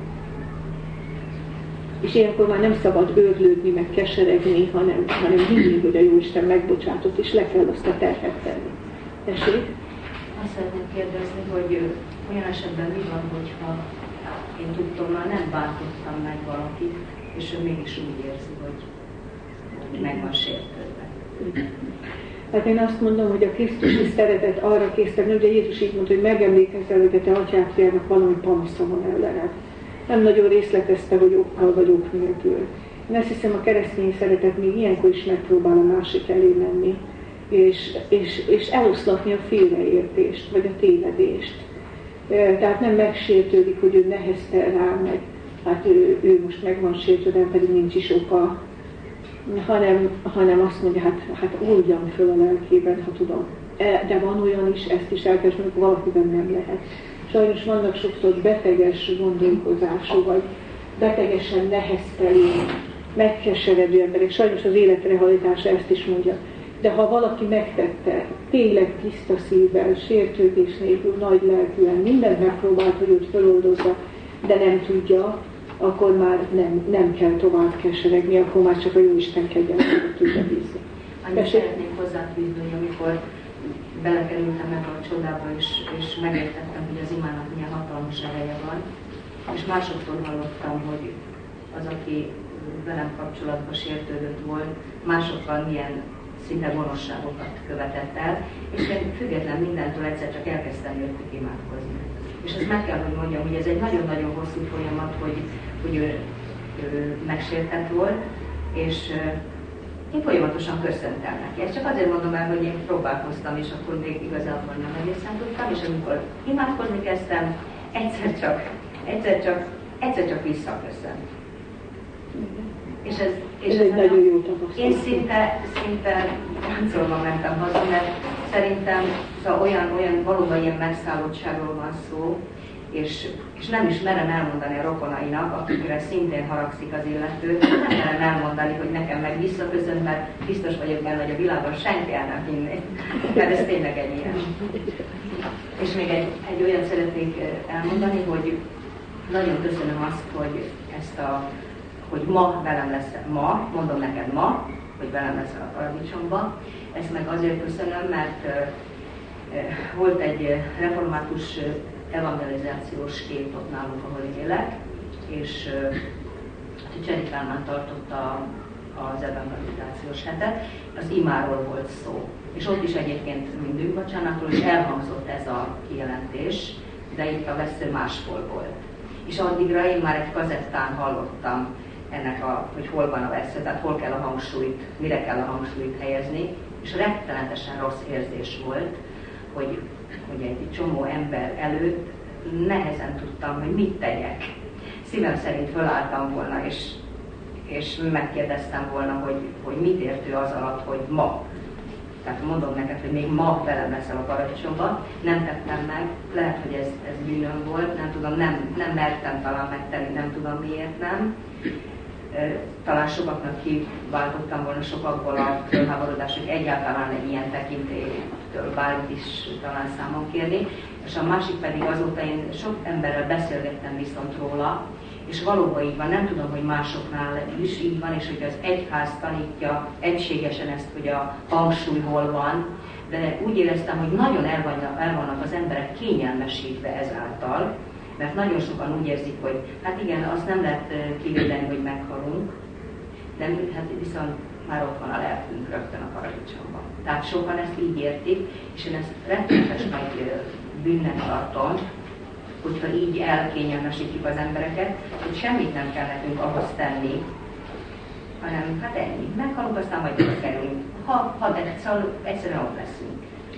És ilyenkor már nem szabad őrlődni, meg keseregni, hanem hinni, hogy a Jóisten megbocsátott, és le kell azt a terhet tenni. Tessék? Azt szeretném kérdezni, hogy olyan esetben mi van, hogyha én tudtommal nem bántottam meg valakit, és ő mégis úgy érzi, hogy meg van sértődve. Hát én azt mondom, hogy a Krisztusi szeretet arra készíteni, ugye Jézus így mondta, hogy megemlékezz el, hogy a te atyád fiának valami panasza van ellened. Nem nagyon részletezte, hogy okkal vagy ok nélkül. Én azt hiszem, a keresztény szeretet még ilyenkor is megpróbál a másik elé menni, és eloszlatni a félreértést, vagy a tévedést. Tehát nem megsértődik, hogy ő nehezte rá meg, hát ő most meg van sértődve, pedig nincs is oka, hanem azt mondja, hát oldjam föl a lelkében, ha tudom. De van olyan is, ezt is el kell, hogy valakiben nem lehet. Sajnos vannak sokszor beteges gondolkozású, vagy betegesen neheztelő, megkeseredő emberek. Sajnos az életrehajtása ezt is mondja. De ha valaki megtette, tényleg tiszta szívvel, sértődés nélkül, nagy lelkűen, mindent megpróbált, hogy őt feloldozza, de nem tudja, akkor már nem kell tovább keseregni, akkor már csak a Jóisten kegyelmére tudja bízni. Annyit szeretnék hozzáfűzni, amikor belekerültem ebbe a csodába, és megértettem, hogy az imának milyen hatalmas ereje van, és másodszor hallottam, hogy az, aki velem kapcsolatban sértődött volt, másokkal milyen szinte gonoszságokat követett el, és én független mindentől egyszer csak elkezdtem értük imádkozni. És ezt meg kell, hogy mondjam, hogy ez egy nagyon-nagyon hosszú folyamat, hogy ő megsértett volt, és én folyamatosan köszöntem neki. Ezt csak azért mondom el, hogy én próbálkoztam, és akkor még igazából nem egészen tudtam, és amikor imádkozni kezdtem, egyszer csak visszaköszönt. És ez egy nagyon jó tapasztalat. Én szinte táncolva mentem haza, mert szerintem szóval olyan valóban ilyen megszállottságról van szó, és nem is merem elmondani a rokonainak, akikre szintén haragszik az illető, nem merem elmondani, hogy nekem meg visszaköszön, mert biztos vagyok benne, hogy a világon senki el nem hinné, mert ez tényleg egy ilyen. És még egy olyat szeretnék elmondani, hogy nagyon köszönöm azt, hogy ma velem lesz, mondom neked ma, hogy velem leszel a paradicsomba. Ezt meg azért köszönöm, mert volt egy református evangelizációs kép ott nálunk, ahol élek, és Cseri Kálmán tartotta az evangelizációs hetet, az imáról volt szó. És ott is egyébként mindünk bocsánatról, és elhangzott ez a kijelentés, de itt a vesző máshol volt. És addigra én már egy kazettán hallottam ennek hogy hol van a vesző, tehát hol kell a hangsúlyt, mire kell a hangsúlyt helyezni, és rettenetesen rossz érzés volt, hogy egy csomó ember előtt nehezen tudtam, hogy mit tegyek. Szívem szerint fölálltam volna, és megkérdeztem volna, hogy mit ért ő az alatt, hogy ma. Tehát mondom neked, hogy még ma velem leszel a paradicsomba, nem tettem meg, lehet, hogy ez bűnöm volt, nem tudom, nem mertem talán megtenni, nem tudom miért nem. Talán sokaknak kiváltottam volna sokakból a fölháborodás, hogy egyáltalán egy ilyen tekintélytől bármit is talán számon kérni. És a másik pedig azóta én sok emberrel beszélgettem viszont róla, és valóban így van, nem tudom, hogy másoknál is így van, és hogy az egyház tanítja egységesen ezt, hogy a hangsúly hol van, de úgy éreztem, hogy nagyon el vannak az emberek kényelmesítve ezáltal, mert nagyon sokan úgy érzik, hogy hát igen, azt nem lehet kivédeni, hogy meghalunk, de hát viszont már ott van a lelkünk rögtön a paradicsomban. Tehát sokan ezt így értik, és én ezt rettenetes nagy bűnnek tartom, hogyha így elkényelmesítjük az embereket, hogy semmit nem kell nekünk ahhoz tenni, hanem hát ennyi. Meghalunk, aztán majd oda kerülünk. Ha de szóval egyszerűen ott leszünk.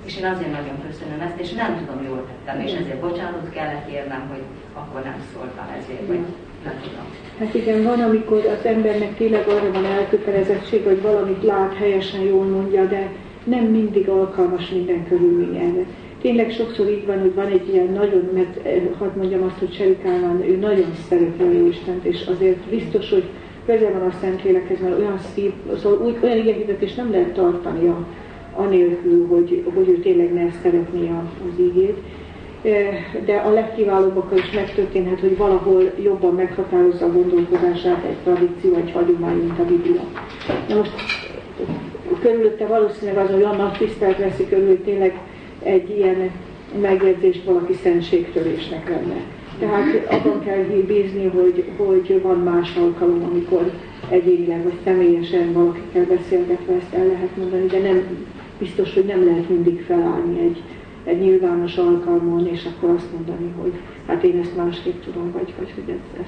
És én azért nagyon köszönöm ezt, és nem tudom, jól tettem, és ezért bocsánatot kellett kérnem, hogy akkor nem szóltam ezért, vagy nem tudom. Hát igen, van, amikor az embernek tényleg arra van elkötelezettség, hogy valamit lát, helyesen jól mondja, de nem mindig alkalmas minden körülmény erre. Tényleg sokszor így van, hogy van egy ilyen nagyon, mert hadd mondjam azt, hogy Serikálmán, ő nagyon szereti a Jóistent, és azért biztos, hogy közel van a Szentlélekhez, mert olyan szív, szóval olyan igehirdetés nem lehet tartani anélkül, hogy ő tényleg ne szeretné az igét. De a legkiválóbbakkal is megtörténhet, hogy valahol jobban meghatározza a gondolkodását egy tradíció, egy hagyomány, mint a Biblia. Na most körülötte valószínűleg az olyan nagy tisztelt veszi körül, hogy tényleg egy ilyen megjegyzést valaki szentségtörésnek lenne. Tehát abban kell bízni, hogy van más alkalom, amikor egyénileg vagy személyesen valakikkel beszélgetve ezt el lehet mondani, de nem biztos, hogy nem lehet mindig felállni egy nyilvános alkalmon, és akkor azt mondani, hogy hát én ezt másképp tudom, vagy hogy ez.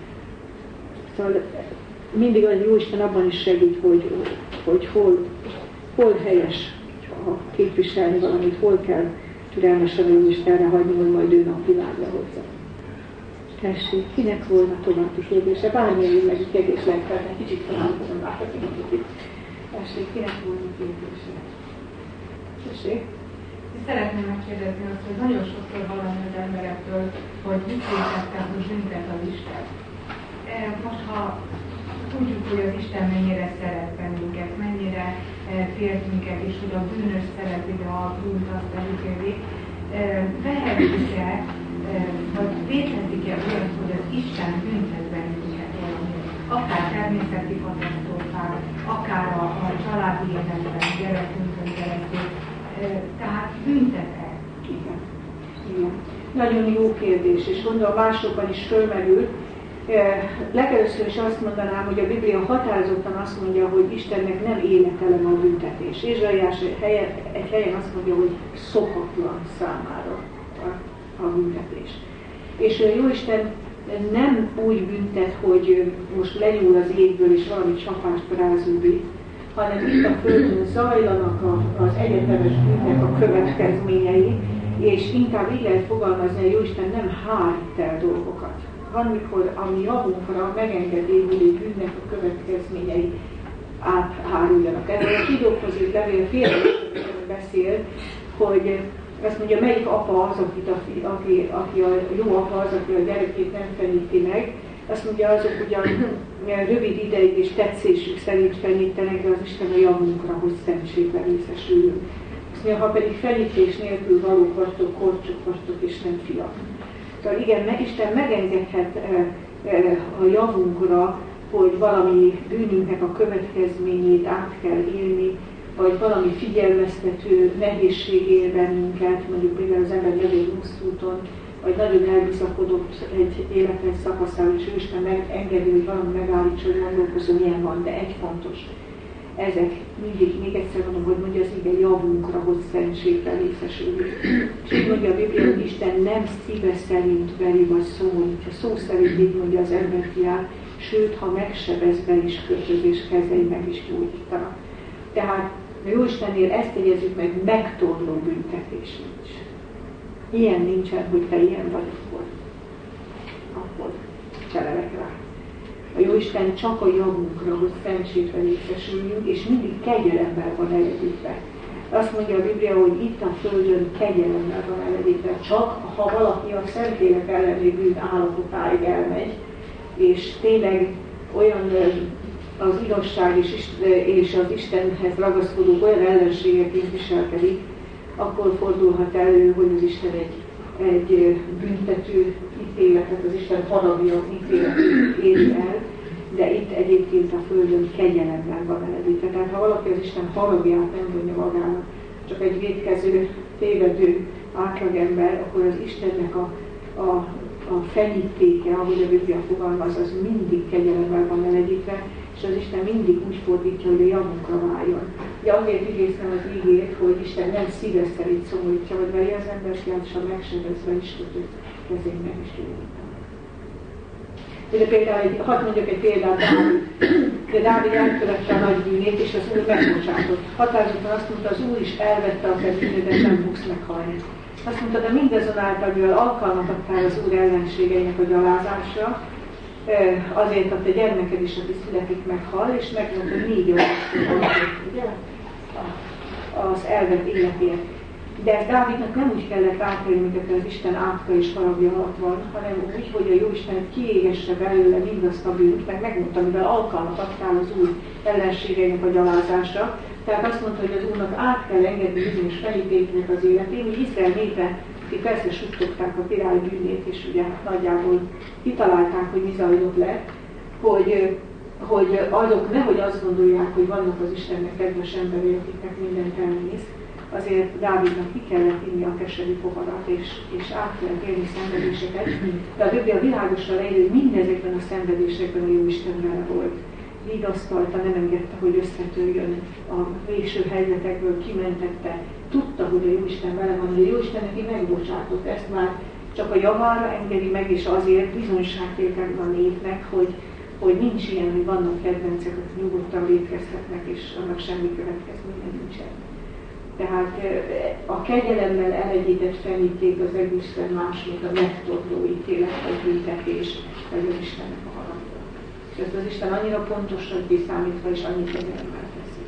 Szóval mindig a Jóisten abban is segít, hogy hol helyes képviselni valamit, hol kell türelmesen a Jóistenre hagyni, hogy majd ő napvilágra hozza. Tessék, kinek volna további kérdése? Bármilyen jellegű kérdés lehet fel, egy kicsit találkozom láthatni, hogy tessék, kinek volna kérdése? Tessék? Szeretném megkérdezni azt, hogy nagyon sokszor hallani az emberektől, hogy mit értettem, hogy büntet az Isten. Most, ha tudjuk, hogy az Isten mennyire szeret bennünket, mennyire félt minket, és hogy a bűnös szereti, de a bűnt azt elítéli, vehetjük-e, vagy létezik-e olyan, hogy az Isten büntet bennünket valami? Akár természeti katasztrófák, akár a családi életben, gyerekünkön keresztül. Tehát büntet-e? Igen. Nagyon jó kérdés, és gondolom másokban is fölmerül. Legelőször is azt mondanám, hogy a Biblia határozottan azt mondja, hogy Istennek nem életelem a büntetés. Ézsaiás egy helyen azt mondja, hogy szokatlan számára a büntetés. És a Jóisten nem úgy büntet, hogy most lenyúl az égből és valami csapást rázúdik, hanem itt a földön zajlanak az egyetemes bűnnek a következményei, és inkább így lehet fogalmazni, hogy Jóisten nem hárít el dolgokat. Van, mikor a mi javunkra megengedi, hogy egy bűnnek a következményei átháruljanak. Erről a Zsidókhoz írt levél félreérthetően beszél, hogy azt mondja, melyik apa az, aki a jó apa az, aki a gyerekét nem fenyíti meg. Azt mondja, azok ugyan rövid ideig és tetszésük szerint fenyítenek, de az Isten a javunkra, hogy szentségben részesüljünk. Azt mondja, ha pedig fenyítés nélkül valók vagytok, korcsok vagytok és nem fiak. Szóval igen, Isten megengedhet a javunkra, hogy valami bűnünknek a következményét át kell élni, vagy valami figyelmeztető nehézség ér bennünket, mondjuk például az ember megy egy úton, vagy nagyon elbizakodott egy életes szakaszán, és ő Isten megengedi, hogy valami megállítsa, hogy gondolkozom, milyen van, de egy fontos. Ezek mindig, még egyszer mondom, hogy mondja az ige javunkra, hogy szentségben részesüljünk. És így mondja a Biblia, hogy Isten nem szíve szerint veri vagy szomorítja. Szó szerint így mondja az emberfiát, sőt, ha megsebez, be is kötöz, és kezei meg is gyógyítanak. Tehát a Jóistennél ezt jegyezzük meg, megtorló büntetés nincs. Ilyen nincsen, hogy te ilyen vagy, akkor felelek rá. A Jóisten csak a javunkra, hogy szentségben részesüljünk, és mindig kegyelemben van eledítve. Azt mondja a Biblia, hogy itt a Földön kegyelemmel van eledítve. Csak ha valaki a Szentlélek elleni bűn állapotáig elmegy, és tényleg olyan az igazság és az Istenhez ragaszkodó olyan ellenségeként viselkedik, akkor fordulhat elő, hogy az Isten egy büntető ítéletet, az Isten haragja ítéletet éri el, de itt egyébként a Földön kegyelemmel van eledítve. Tehát ha valaki az Isten haragját nem vonja magának, csak egy vétkező, tévedő átlagember, akkor az Istennek a fenyítéke, ahogy a Biblia fogalmaz, az mindig kegyelemmel van eledítve, és az Isten mindig úgy fordítja, hogy a javunkra váljon. De azért idéztem az ígét, hogy Isten nem szíve szerint szomorítja, vagy veri az embert, és ha megsebezve is kötött, kezén meg is gyógyítanak. De például, hadd mondjak egy példát, de Dávid elkövette a nagy bűnét, és az Úr megbocsátott. Határozottan azt mondta, az Úr is elvette a te bűnödet, nem fogsz meghalni. Azt mondta, de mindazonáltal, mivel alkalmat adtál az Úr ellenségeinek a gyalázásra, azért a te gyermeked is, aki születik, meghal, és megmondta, hogy 4 ugye? Az elvett életért. De Dávidnak nem úgy kellett átélni, mint az Isten átka és haragja alatt van, hanem úgy, hogy a Jóisten kiégesse belőle mindazt a bűnt, meg megmondta, mivel alkalmat adtál az Úr ellenségeinek a gyalázásra. Tehát azt mondta, hogy az Úrnak át kell engedni bizonyos felítéletnek az életén, hogy Izrael népe, akik persze suttogták a király bűnét, és ugye nagyjából kitalálták, hogy mi zajlott le, hogy azok nehogy azt gondolják, hogy vannak az Istennek kedves emberek, akiknek mindent elnéz, azért Dávidnak ki kellett inni a keserű poharat, és át kellett élni szenvedéseket, de a Biblia világosan leírja, hogy mindezekben a szenvedésekben a Jóisten vele volt. Vigasztalta, nem engedte, hogy összetörjön a végső helyzetekből, kimentette, tudta, hogy a Jóisten vele van, hogy a Jóisten neki megbocsátott, ezt már csak a javára engedi meg, és azért bizonyságtétel a népnek, hogy nincs ilyen, hogy vannak kedvencek, akik nyugodtan létezhetnek, és annak semmi következménye nincsen. Tehát a kegyelemmel elegyített feníték az egészen más, mint a megtorló ítélet, vagy büntetés, vagy az Istennek a haragja. És ezt az Isten annyira pontosan kiszámítva, és annyit kegyelemmel teszi.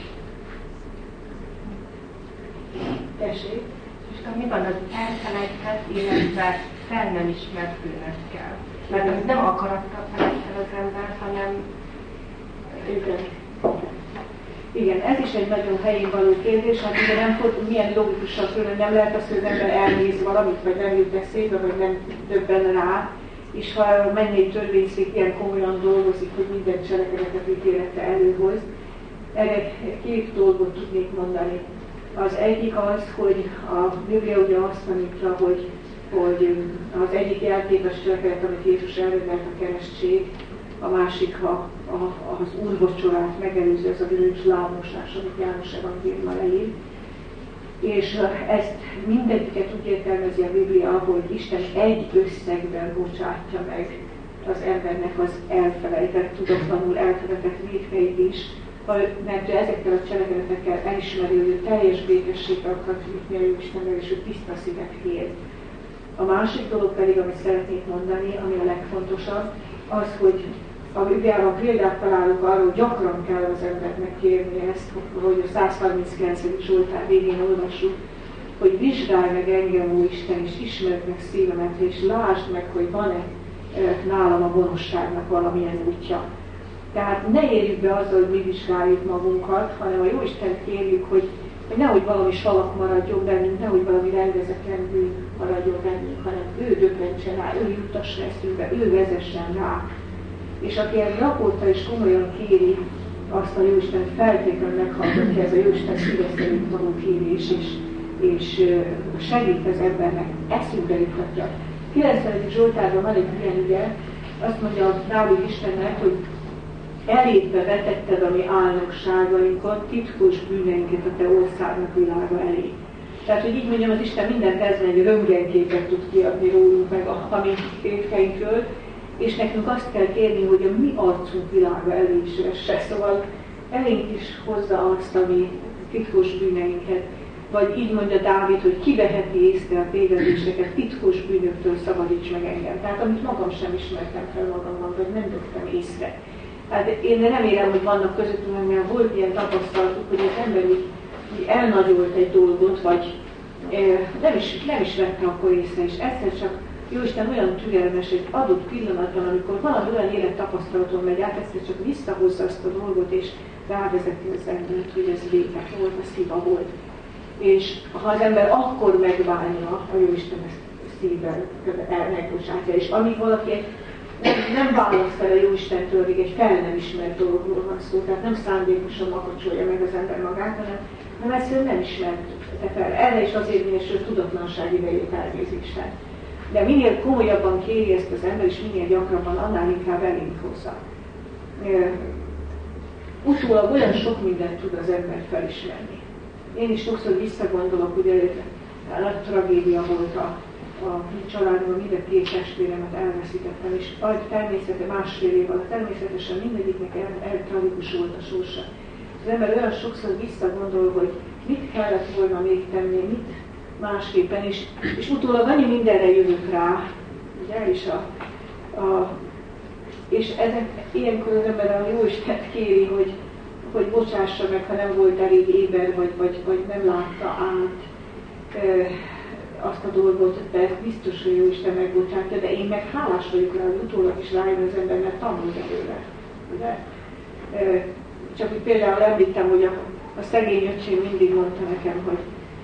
Tessék? És mi van az elfelejtett, illetve fel nem ismert bűnökkel? Mert ez nem akarattal felejt el az ember, hanem... Igen, ez is egy nagyon helyén való kérdés, hát ugye nem milyen logikusan fölön nem lehet az, hogy az ember elnéz valamit, vagy nem jut eszébe, vagy nem döbben rá, és ha a mennyei törvényszék ilyen komolyan dolgozik, hogy minden cselekedetet ítélete előhoz. Erre 2 dolgot tudnék mondani. Az egyik az, hogy a Biblia ugye azt tanítja, hogy az egyik játékos cselekedet, amit Jézus elrendelt, a keresztség, a másik az úrvacsorát megelőző, ez a bizonyos lábmosás, amit János evangéliumban leír. És ezt mindegyiket úgy értelmezi a Biblia, hogy Isten egy összegben bocsátja meg az embernek az elfelejtett, tudatlanul elkövetett vétkeit is, mert ezekkel a cselekedetekkel elismeri, hogy ő teljes békességre akar jutni a Jóistennel, és ő tiszta szívet kér. A másik dolog pedig, amit szeretnék mondani, ami a legfontosabb, az, hogy a Bibliában példát találunk arra, hogy gyakran kell az embernek kérni ezt, hogy a 139. Zsoltár végén olvassuk, hogy vizsgálj meg engem, ó Isten, és ismerd meg szívemet, és lásd meg, hogy van-e nálam a gonoszságnak valamilyen útja. Tehát ne érjük be azzal, hogy mi vizsgáljuk magunkat, hanem a Jóisten kérjük, hogy nehogy valami salak maradjon bennünk, nehogy valami rendezetlen bűn maradjon bennünk, hanem ő döbbentsen rá, ő juttassa eszünkbe, ő vezessen rá. És aki ezt gyakorta és komolyan kéri, azt a Jóisten feltétlenül meghallgatja, ez a Jóisten szíve szerint való kérés, és segít az embernek, eszünkbe juthatja. 90. Zsoltárban van egy ilyen ügye, azt mondja Dávid Istennek, hogy elétbe vetetted a mi álnokságainkat, titkos bűneinket a te országnak világa elé. Tehát, hogy így mondjam, az Isten minden percben egy röntgenképet tud kiadni rólunk meg a mi tétkeinkről, és nekünk azt kell kérni, hogy a mi arcunk világa elé is vesse. Szóval elénk is hozza azt, ami titkos bűneinket. Vagy így mondja Dávid, hogy kiveheti észre a tévedéseket, titkos bűnöktől szabadíts meg engem. Tehát amit magam sem ismertem fel magamban, vagy nem vettem észre. Hát én remélem, hogy vannak közöttünk, mert volt ilyen tapasztalatuk, hogy az ember úgy elnagyolt egy dolgot, vagy nem is vette akkor észre, és egyszer csak Jóisten olyan türelmes egy adott pillanatban, amikor valami olyan élettapasztalaton megy át, egyszer csak visszahozza azt a dolgot, és rávezeti az embert, hogy ez vétek volt, a szíva volt. És ha az ember akkor megválja, a Jóisten ezt szívvel megbocsátja. És amíg valaki nem választ el a Jóistentől, még egy fel nem ismert dologról van szó, tehát nem szándékosan makacsolja meg az ember magát, hanem egyszerűen nem ismerte fel. Erre is azért minősül tudatlanság idejét elnézésen. De minél komolyabban kéri ezt az ember, és minél gyakrabban, annál inkább elénk hozza. Utólag olyan sok mindent tud az ember felismerni. Én is sokszor visszagondolok, ugye nagy tragédia volt a mi családban, mind a két testvéremet elveszítettem, és természetesen másfél év alatt természetesen mindegyiknek tragikus volt a sorsa. Az ember olyan sokszor visszagondol, hogy mit kellett volna még tenni, mit másképpen, és utólag annyi mindenre jövök rá, ugye, és ilyenkor az ember a Jóistent kéri, hogy bocsássa meg, ha nem volt elég éber, vagy nem látta át azt a dolgot, de biztos, hogy Jóisten megbocsátja, de én meg hálás vagyok rá, hogy utólag is rájön az ember, mert tanul előre. Ugye? Csak úgy például említem, hogy a szegény öcsém mindig mondta nekem,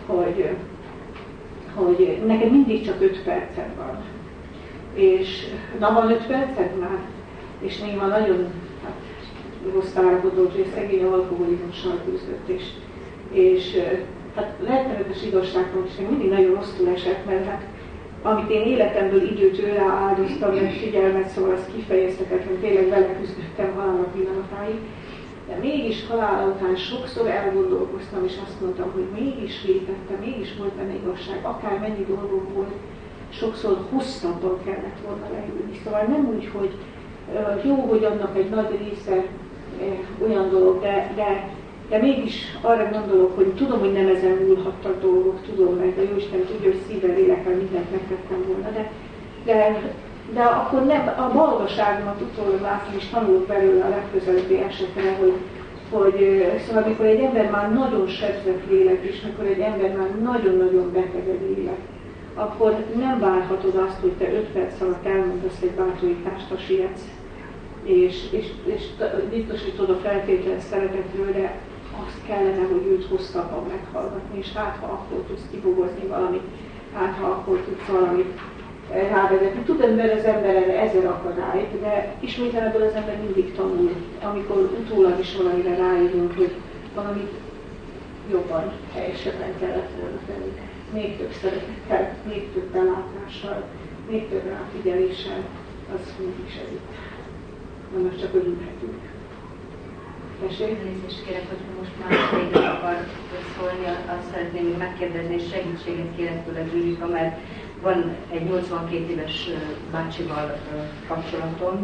hogy neked mindig csak 5 perced van. És van 5 perced már? És néha nagyon rossz állapot, hogy szegény alkoholizmussal küzdött, és hát rettenetes igazságban is mindig nagyon rosszul esett, mert hát amit én életemből időt őre áldoztam, meg figyelmet, szóval az kifejezhetetlen, tényleg vele küzdöttem halála pillanatáig, de mégis halála után sokszor elgondolkoztam, és azt mondtam, hogy mégis létettem, mégis volt benne igazság, akármennyi dolgom volt, sokszor hosszabban kellett volna leülni. Szóval nem úgy, hogy jó, hogy annak egy nagy része olyan dolog, de mégis arra gondolok, hogy tudom, hogy nem ezen múlhattak dolgok, tudom, mert a Jóisten tudja, hogy szívvel, lélekkel mindent megtettem volna, de akkor nem, a balgaságomat utólag látom, és tanulok belőle a legközelebbi esetre, hogy szóval amikor egy ember már nagyon sebzett lélek, és amikor egy ember már nagyon-nagyon beteg lélek, akkor nem várhatod azt, hogy te 5 perc alatt elmondasz egy bátorítást, ha sietsz, és biztosítod a feltétlen szeretetről, de azt kellene, hogy őt hosszabban meghallgatni, és hát ha akkor tudsz kibogozni valamit, hát ha akkor tudsz valamit rávezetni. Tud az ember erre 1000 akadályt, de ismétlen ebből az ember mindig tanul, amikor utólag is valamire rájövünk, hogy valamit jobban, helyesebben kellett volna tenni. Még több szeretettel, még több belátással, még több ráfigyeléssel, az mindig segít. Annak csak örülhetünk. Elnézést kérek, hogy most már végre akar szólni, azt szeretném még megkérdezni, és segítséget kérek tőle, Zsuzsika, mert van egy 82 éves bácsival kapcsolatom,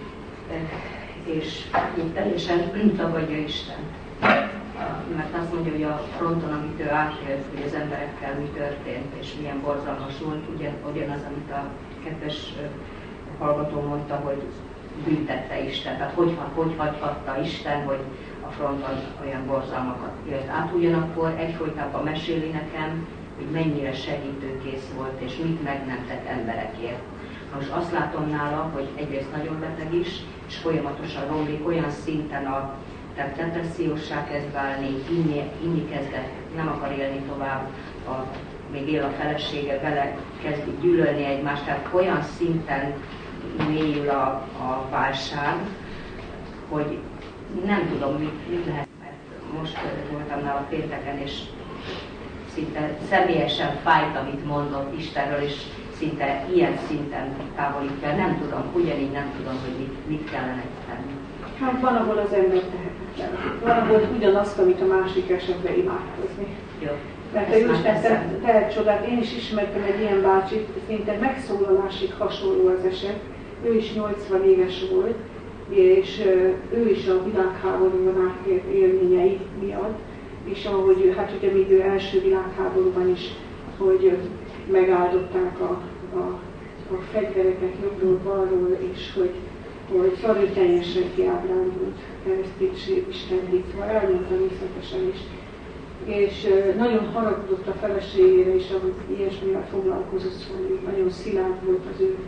és így teljesen tagadja Isten. Mert azt mondja, hogy a fronton, amit ő átélt, hogy az emberekkel mi történt, és milyen borzalmas volt, ugyanaz, amit a kedves hallgató mondta, hogy büntette Isten. Tehát hogy hagyhatta Isten, hogy a fronton olyan borzalmakat élt át. Ugyanakkor egyfolytában meséli nekem, hogy mennyire segítőkész volt, és mit meg nem tett emberekért. Most azt látom nála, hogy egyrészt nagyon beteg is, és folyamatosan romlik olyan szinten tehát depresszióssá kezd válni, inni kezdett, nem akar élni tovább, még él a felesége, vele kezdi gyűlölni egymást, tehát olyan szinten mélyül a válság, hogy nem tudom, mit lehet, mert most voltam nála pénteken, és szinte személyesen fájt, amit mondott Istenről, és szinte ilyen szinten távolítja. Nem tudom, ugyanígy nem tudom, hogy mit kellene tenni. Hát van, ahol az ember tehetetlen. Van, ahol ugyanazt, amit a másik esetben imádkozni. Jó. Mert a Jóisten tehet csodát. Én is ismertem egy ilyen bácsit, szinte megszólalásig hasonló az eset. Ő is 80 éves volt, és ő is a világháborúban átélt élményei miatt, és ahogy, hát ugye még ő első világháborúban is, hogy megáldották a fegyvereket jobbról-balról, és hogy szóval ő teljesen kiábrándult, kereszténység, Isten elmondta részletesen is. És nagyon haragudott a feleségére is, ahogy ilyesmivel foglalkozott, szóval nagyon szilárd volt az ő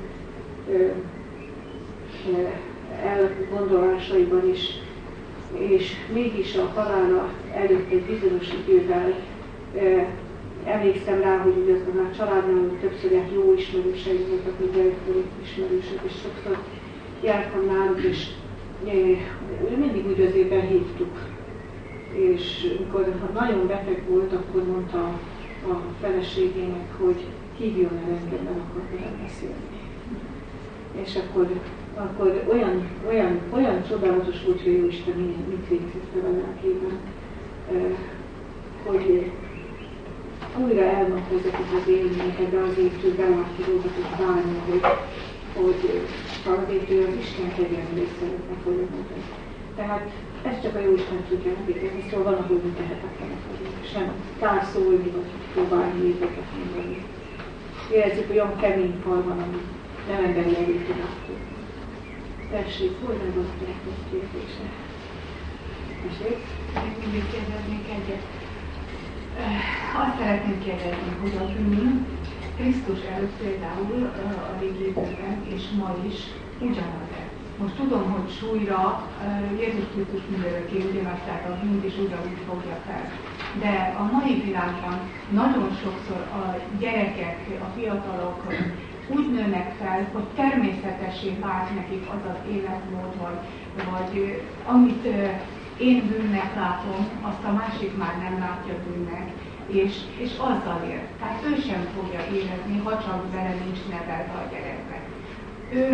elgondolásaiban is, és mégis a halála előtt egy bizonyos idővel emlékszem rá, hogy ugye aztán a családnál többször jó ismerősei voltak, mint gyerekkori ismerősök, és sokszor jártam náluk, és mindig úgy azért behívtuk. És amikor nagyon beteg volt, akkor mondta a feleségének, hogy hívjon el engem, nem akar vele beszélni. És akkor olyan csodálatos volt, hogy Jóisten mit végzett a lelkében, hogy újra elmondta ezeket az élményeket, de azért ő belátja dolgokat, és bánja, hogy azért ő az Isten kegyelmét szeretne folyamodni. Tehát ezt csak a Jóisten tudja megítélni, szóval van, ahogy mi tehetetlenek vagyunk, és nem társzolni, vagy próbálni éveket mondani. Érezzük, hogy olyan kemény fal van, ami nem emberi erőt tud átkodni. Tessék, hol meg az a kérdése? Tessék? Még mindig kérdeznék egyet. Azt szeretném kérdezni, hogy a bűn Krisztus előtt például a régi időben és ma is ugyanaz-e. Most tudom, hogy súlyra Jézus Krisztus mindörökké ugyanazt, tehát a bűnt is ugyanúgy fogja fel. De a mai világban nagyon sokszor a gyerekek, a fiatalok úgy nőnek fel, hogy természetessé vált nekik az az életmód, vagy amit én bűnnek látom, azt a másik már nem látja bűnnek, és azzal él. Tehát ő sem fogja érezni, ha csak vele nincs nevelve a gyerekbe. Ő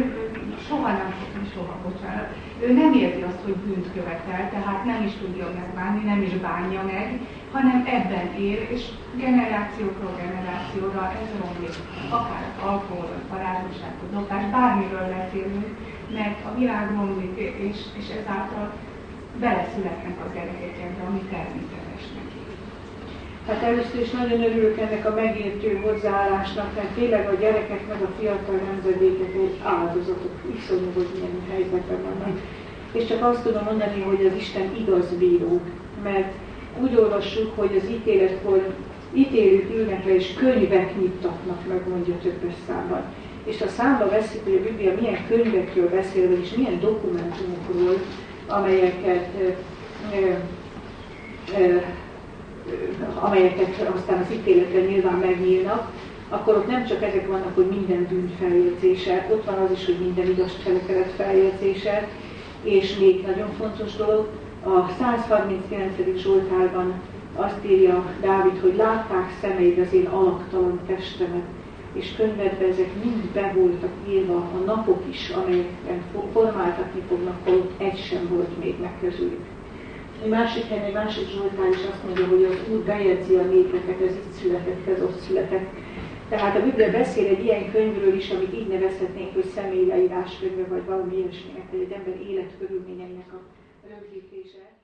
ő nem érti azt, hogy bűnt követel, tehát nem is tudja megbánni, nem is bánja meg, hanem ebben él, és generációkról generációra ez romlik. Akár az alkohol, a parázsosság, a dobás, bármiről beszélünk, mert a világ romlik, és ezáltal beleszületnek a gyerekek ebbe, ami természetes neki. Hát először is nagyon örülök ennek a megértő hozzáállásnak, mert tényleg a gyerekek meg a fiatal nemzedékek egy áldozatok, iszonyú, hogy milyen helyzetben vannak. És csak azt tudom mondani, hogy az Isten igaz bíró, mert úgy olvassuk, hogy az ítéletkor ítélők ülnek le, és könyvek nyittatnak meg, mondja többes számban. És ha számba veszik, hogy a Biblia milyen könyvekről beszél, és milyen dokumentumokról, amelyeket aztán az ítéletre nyilván megnyílnak, akkor ott nem csak ezek vannak, hogy minden bűn feljegyzése, ott van az is, hogy minden igaz cselekedet feljegyzése, és még nagyon fontos dolog, a 139. Zsoltárban azt írja Dávid, hogy látták szemeid az én alaktalan testemet, és könyvedbe ezek mind be voltak írva, a napok is, amelyekben formáltatni fognak, holott egy sem volt még meg közülük. Egy másik helyen, egy másik Zsoltár is azt mondja, hogy az Úr bejegyzi a népeket, ez itt született, ez ott született. Tehát a Biblia beszél egy ilyen könyvről is, amit így nevezhetnénk, hogy személyleírás könyve, vagy valami ilyesminek, vagy egy ember életkörülményeinek a rögzítése.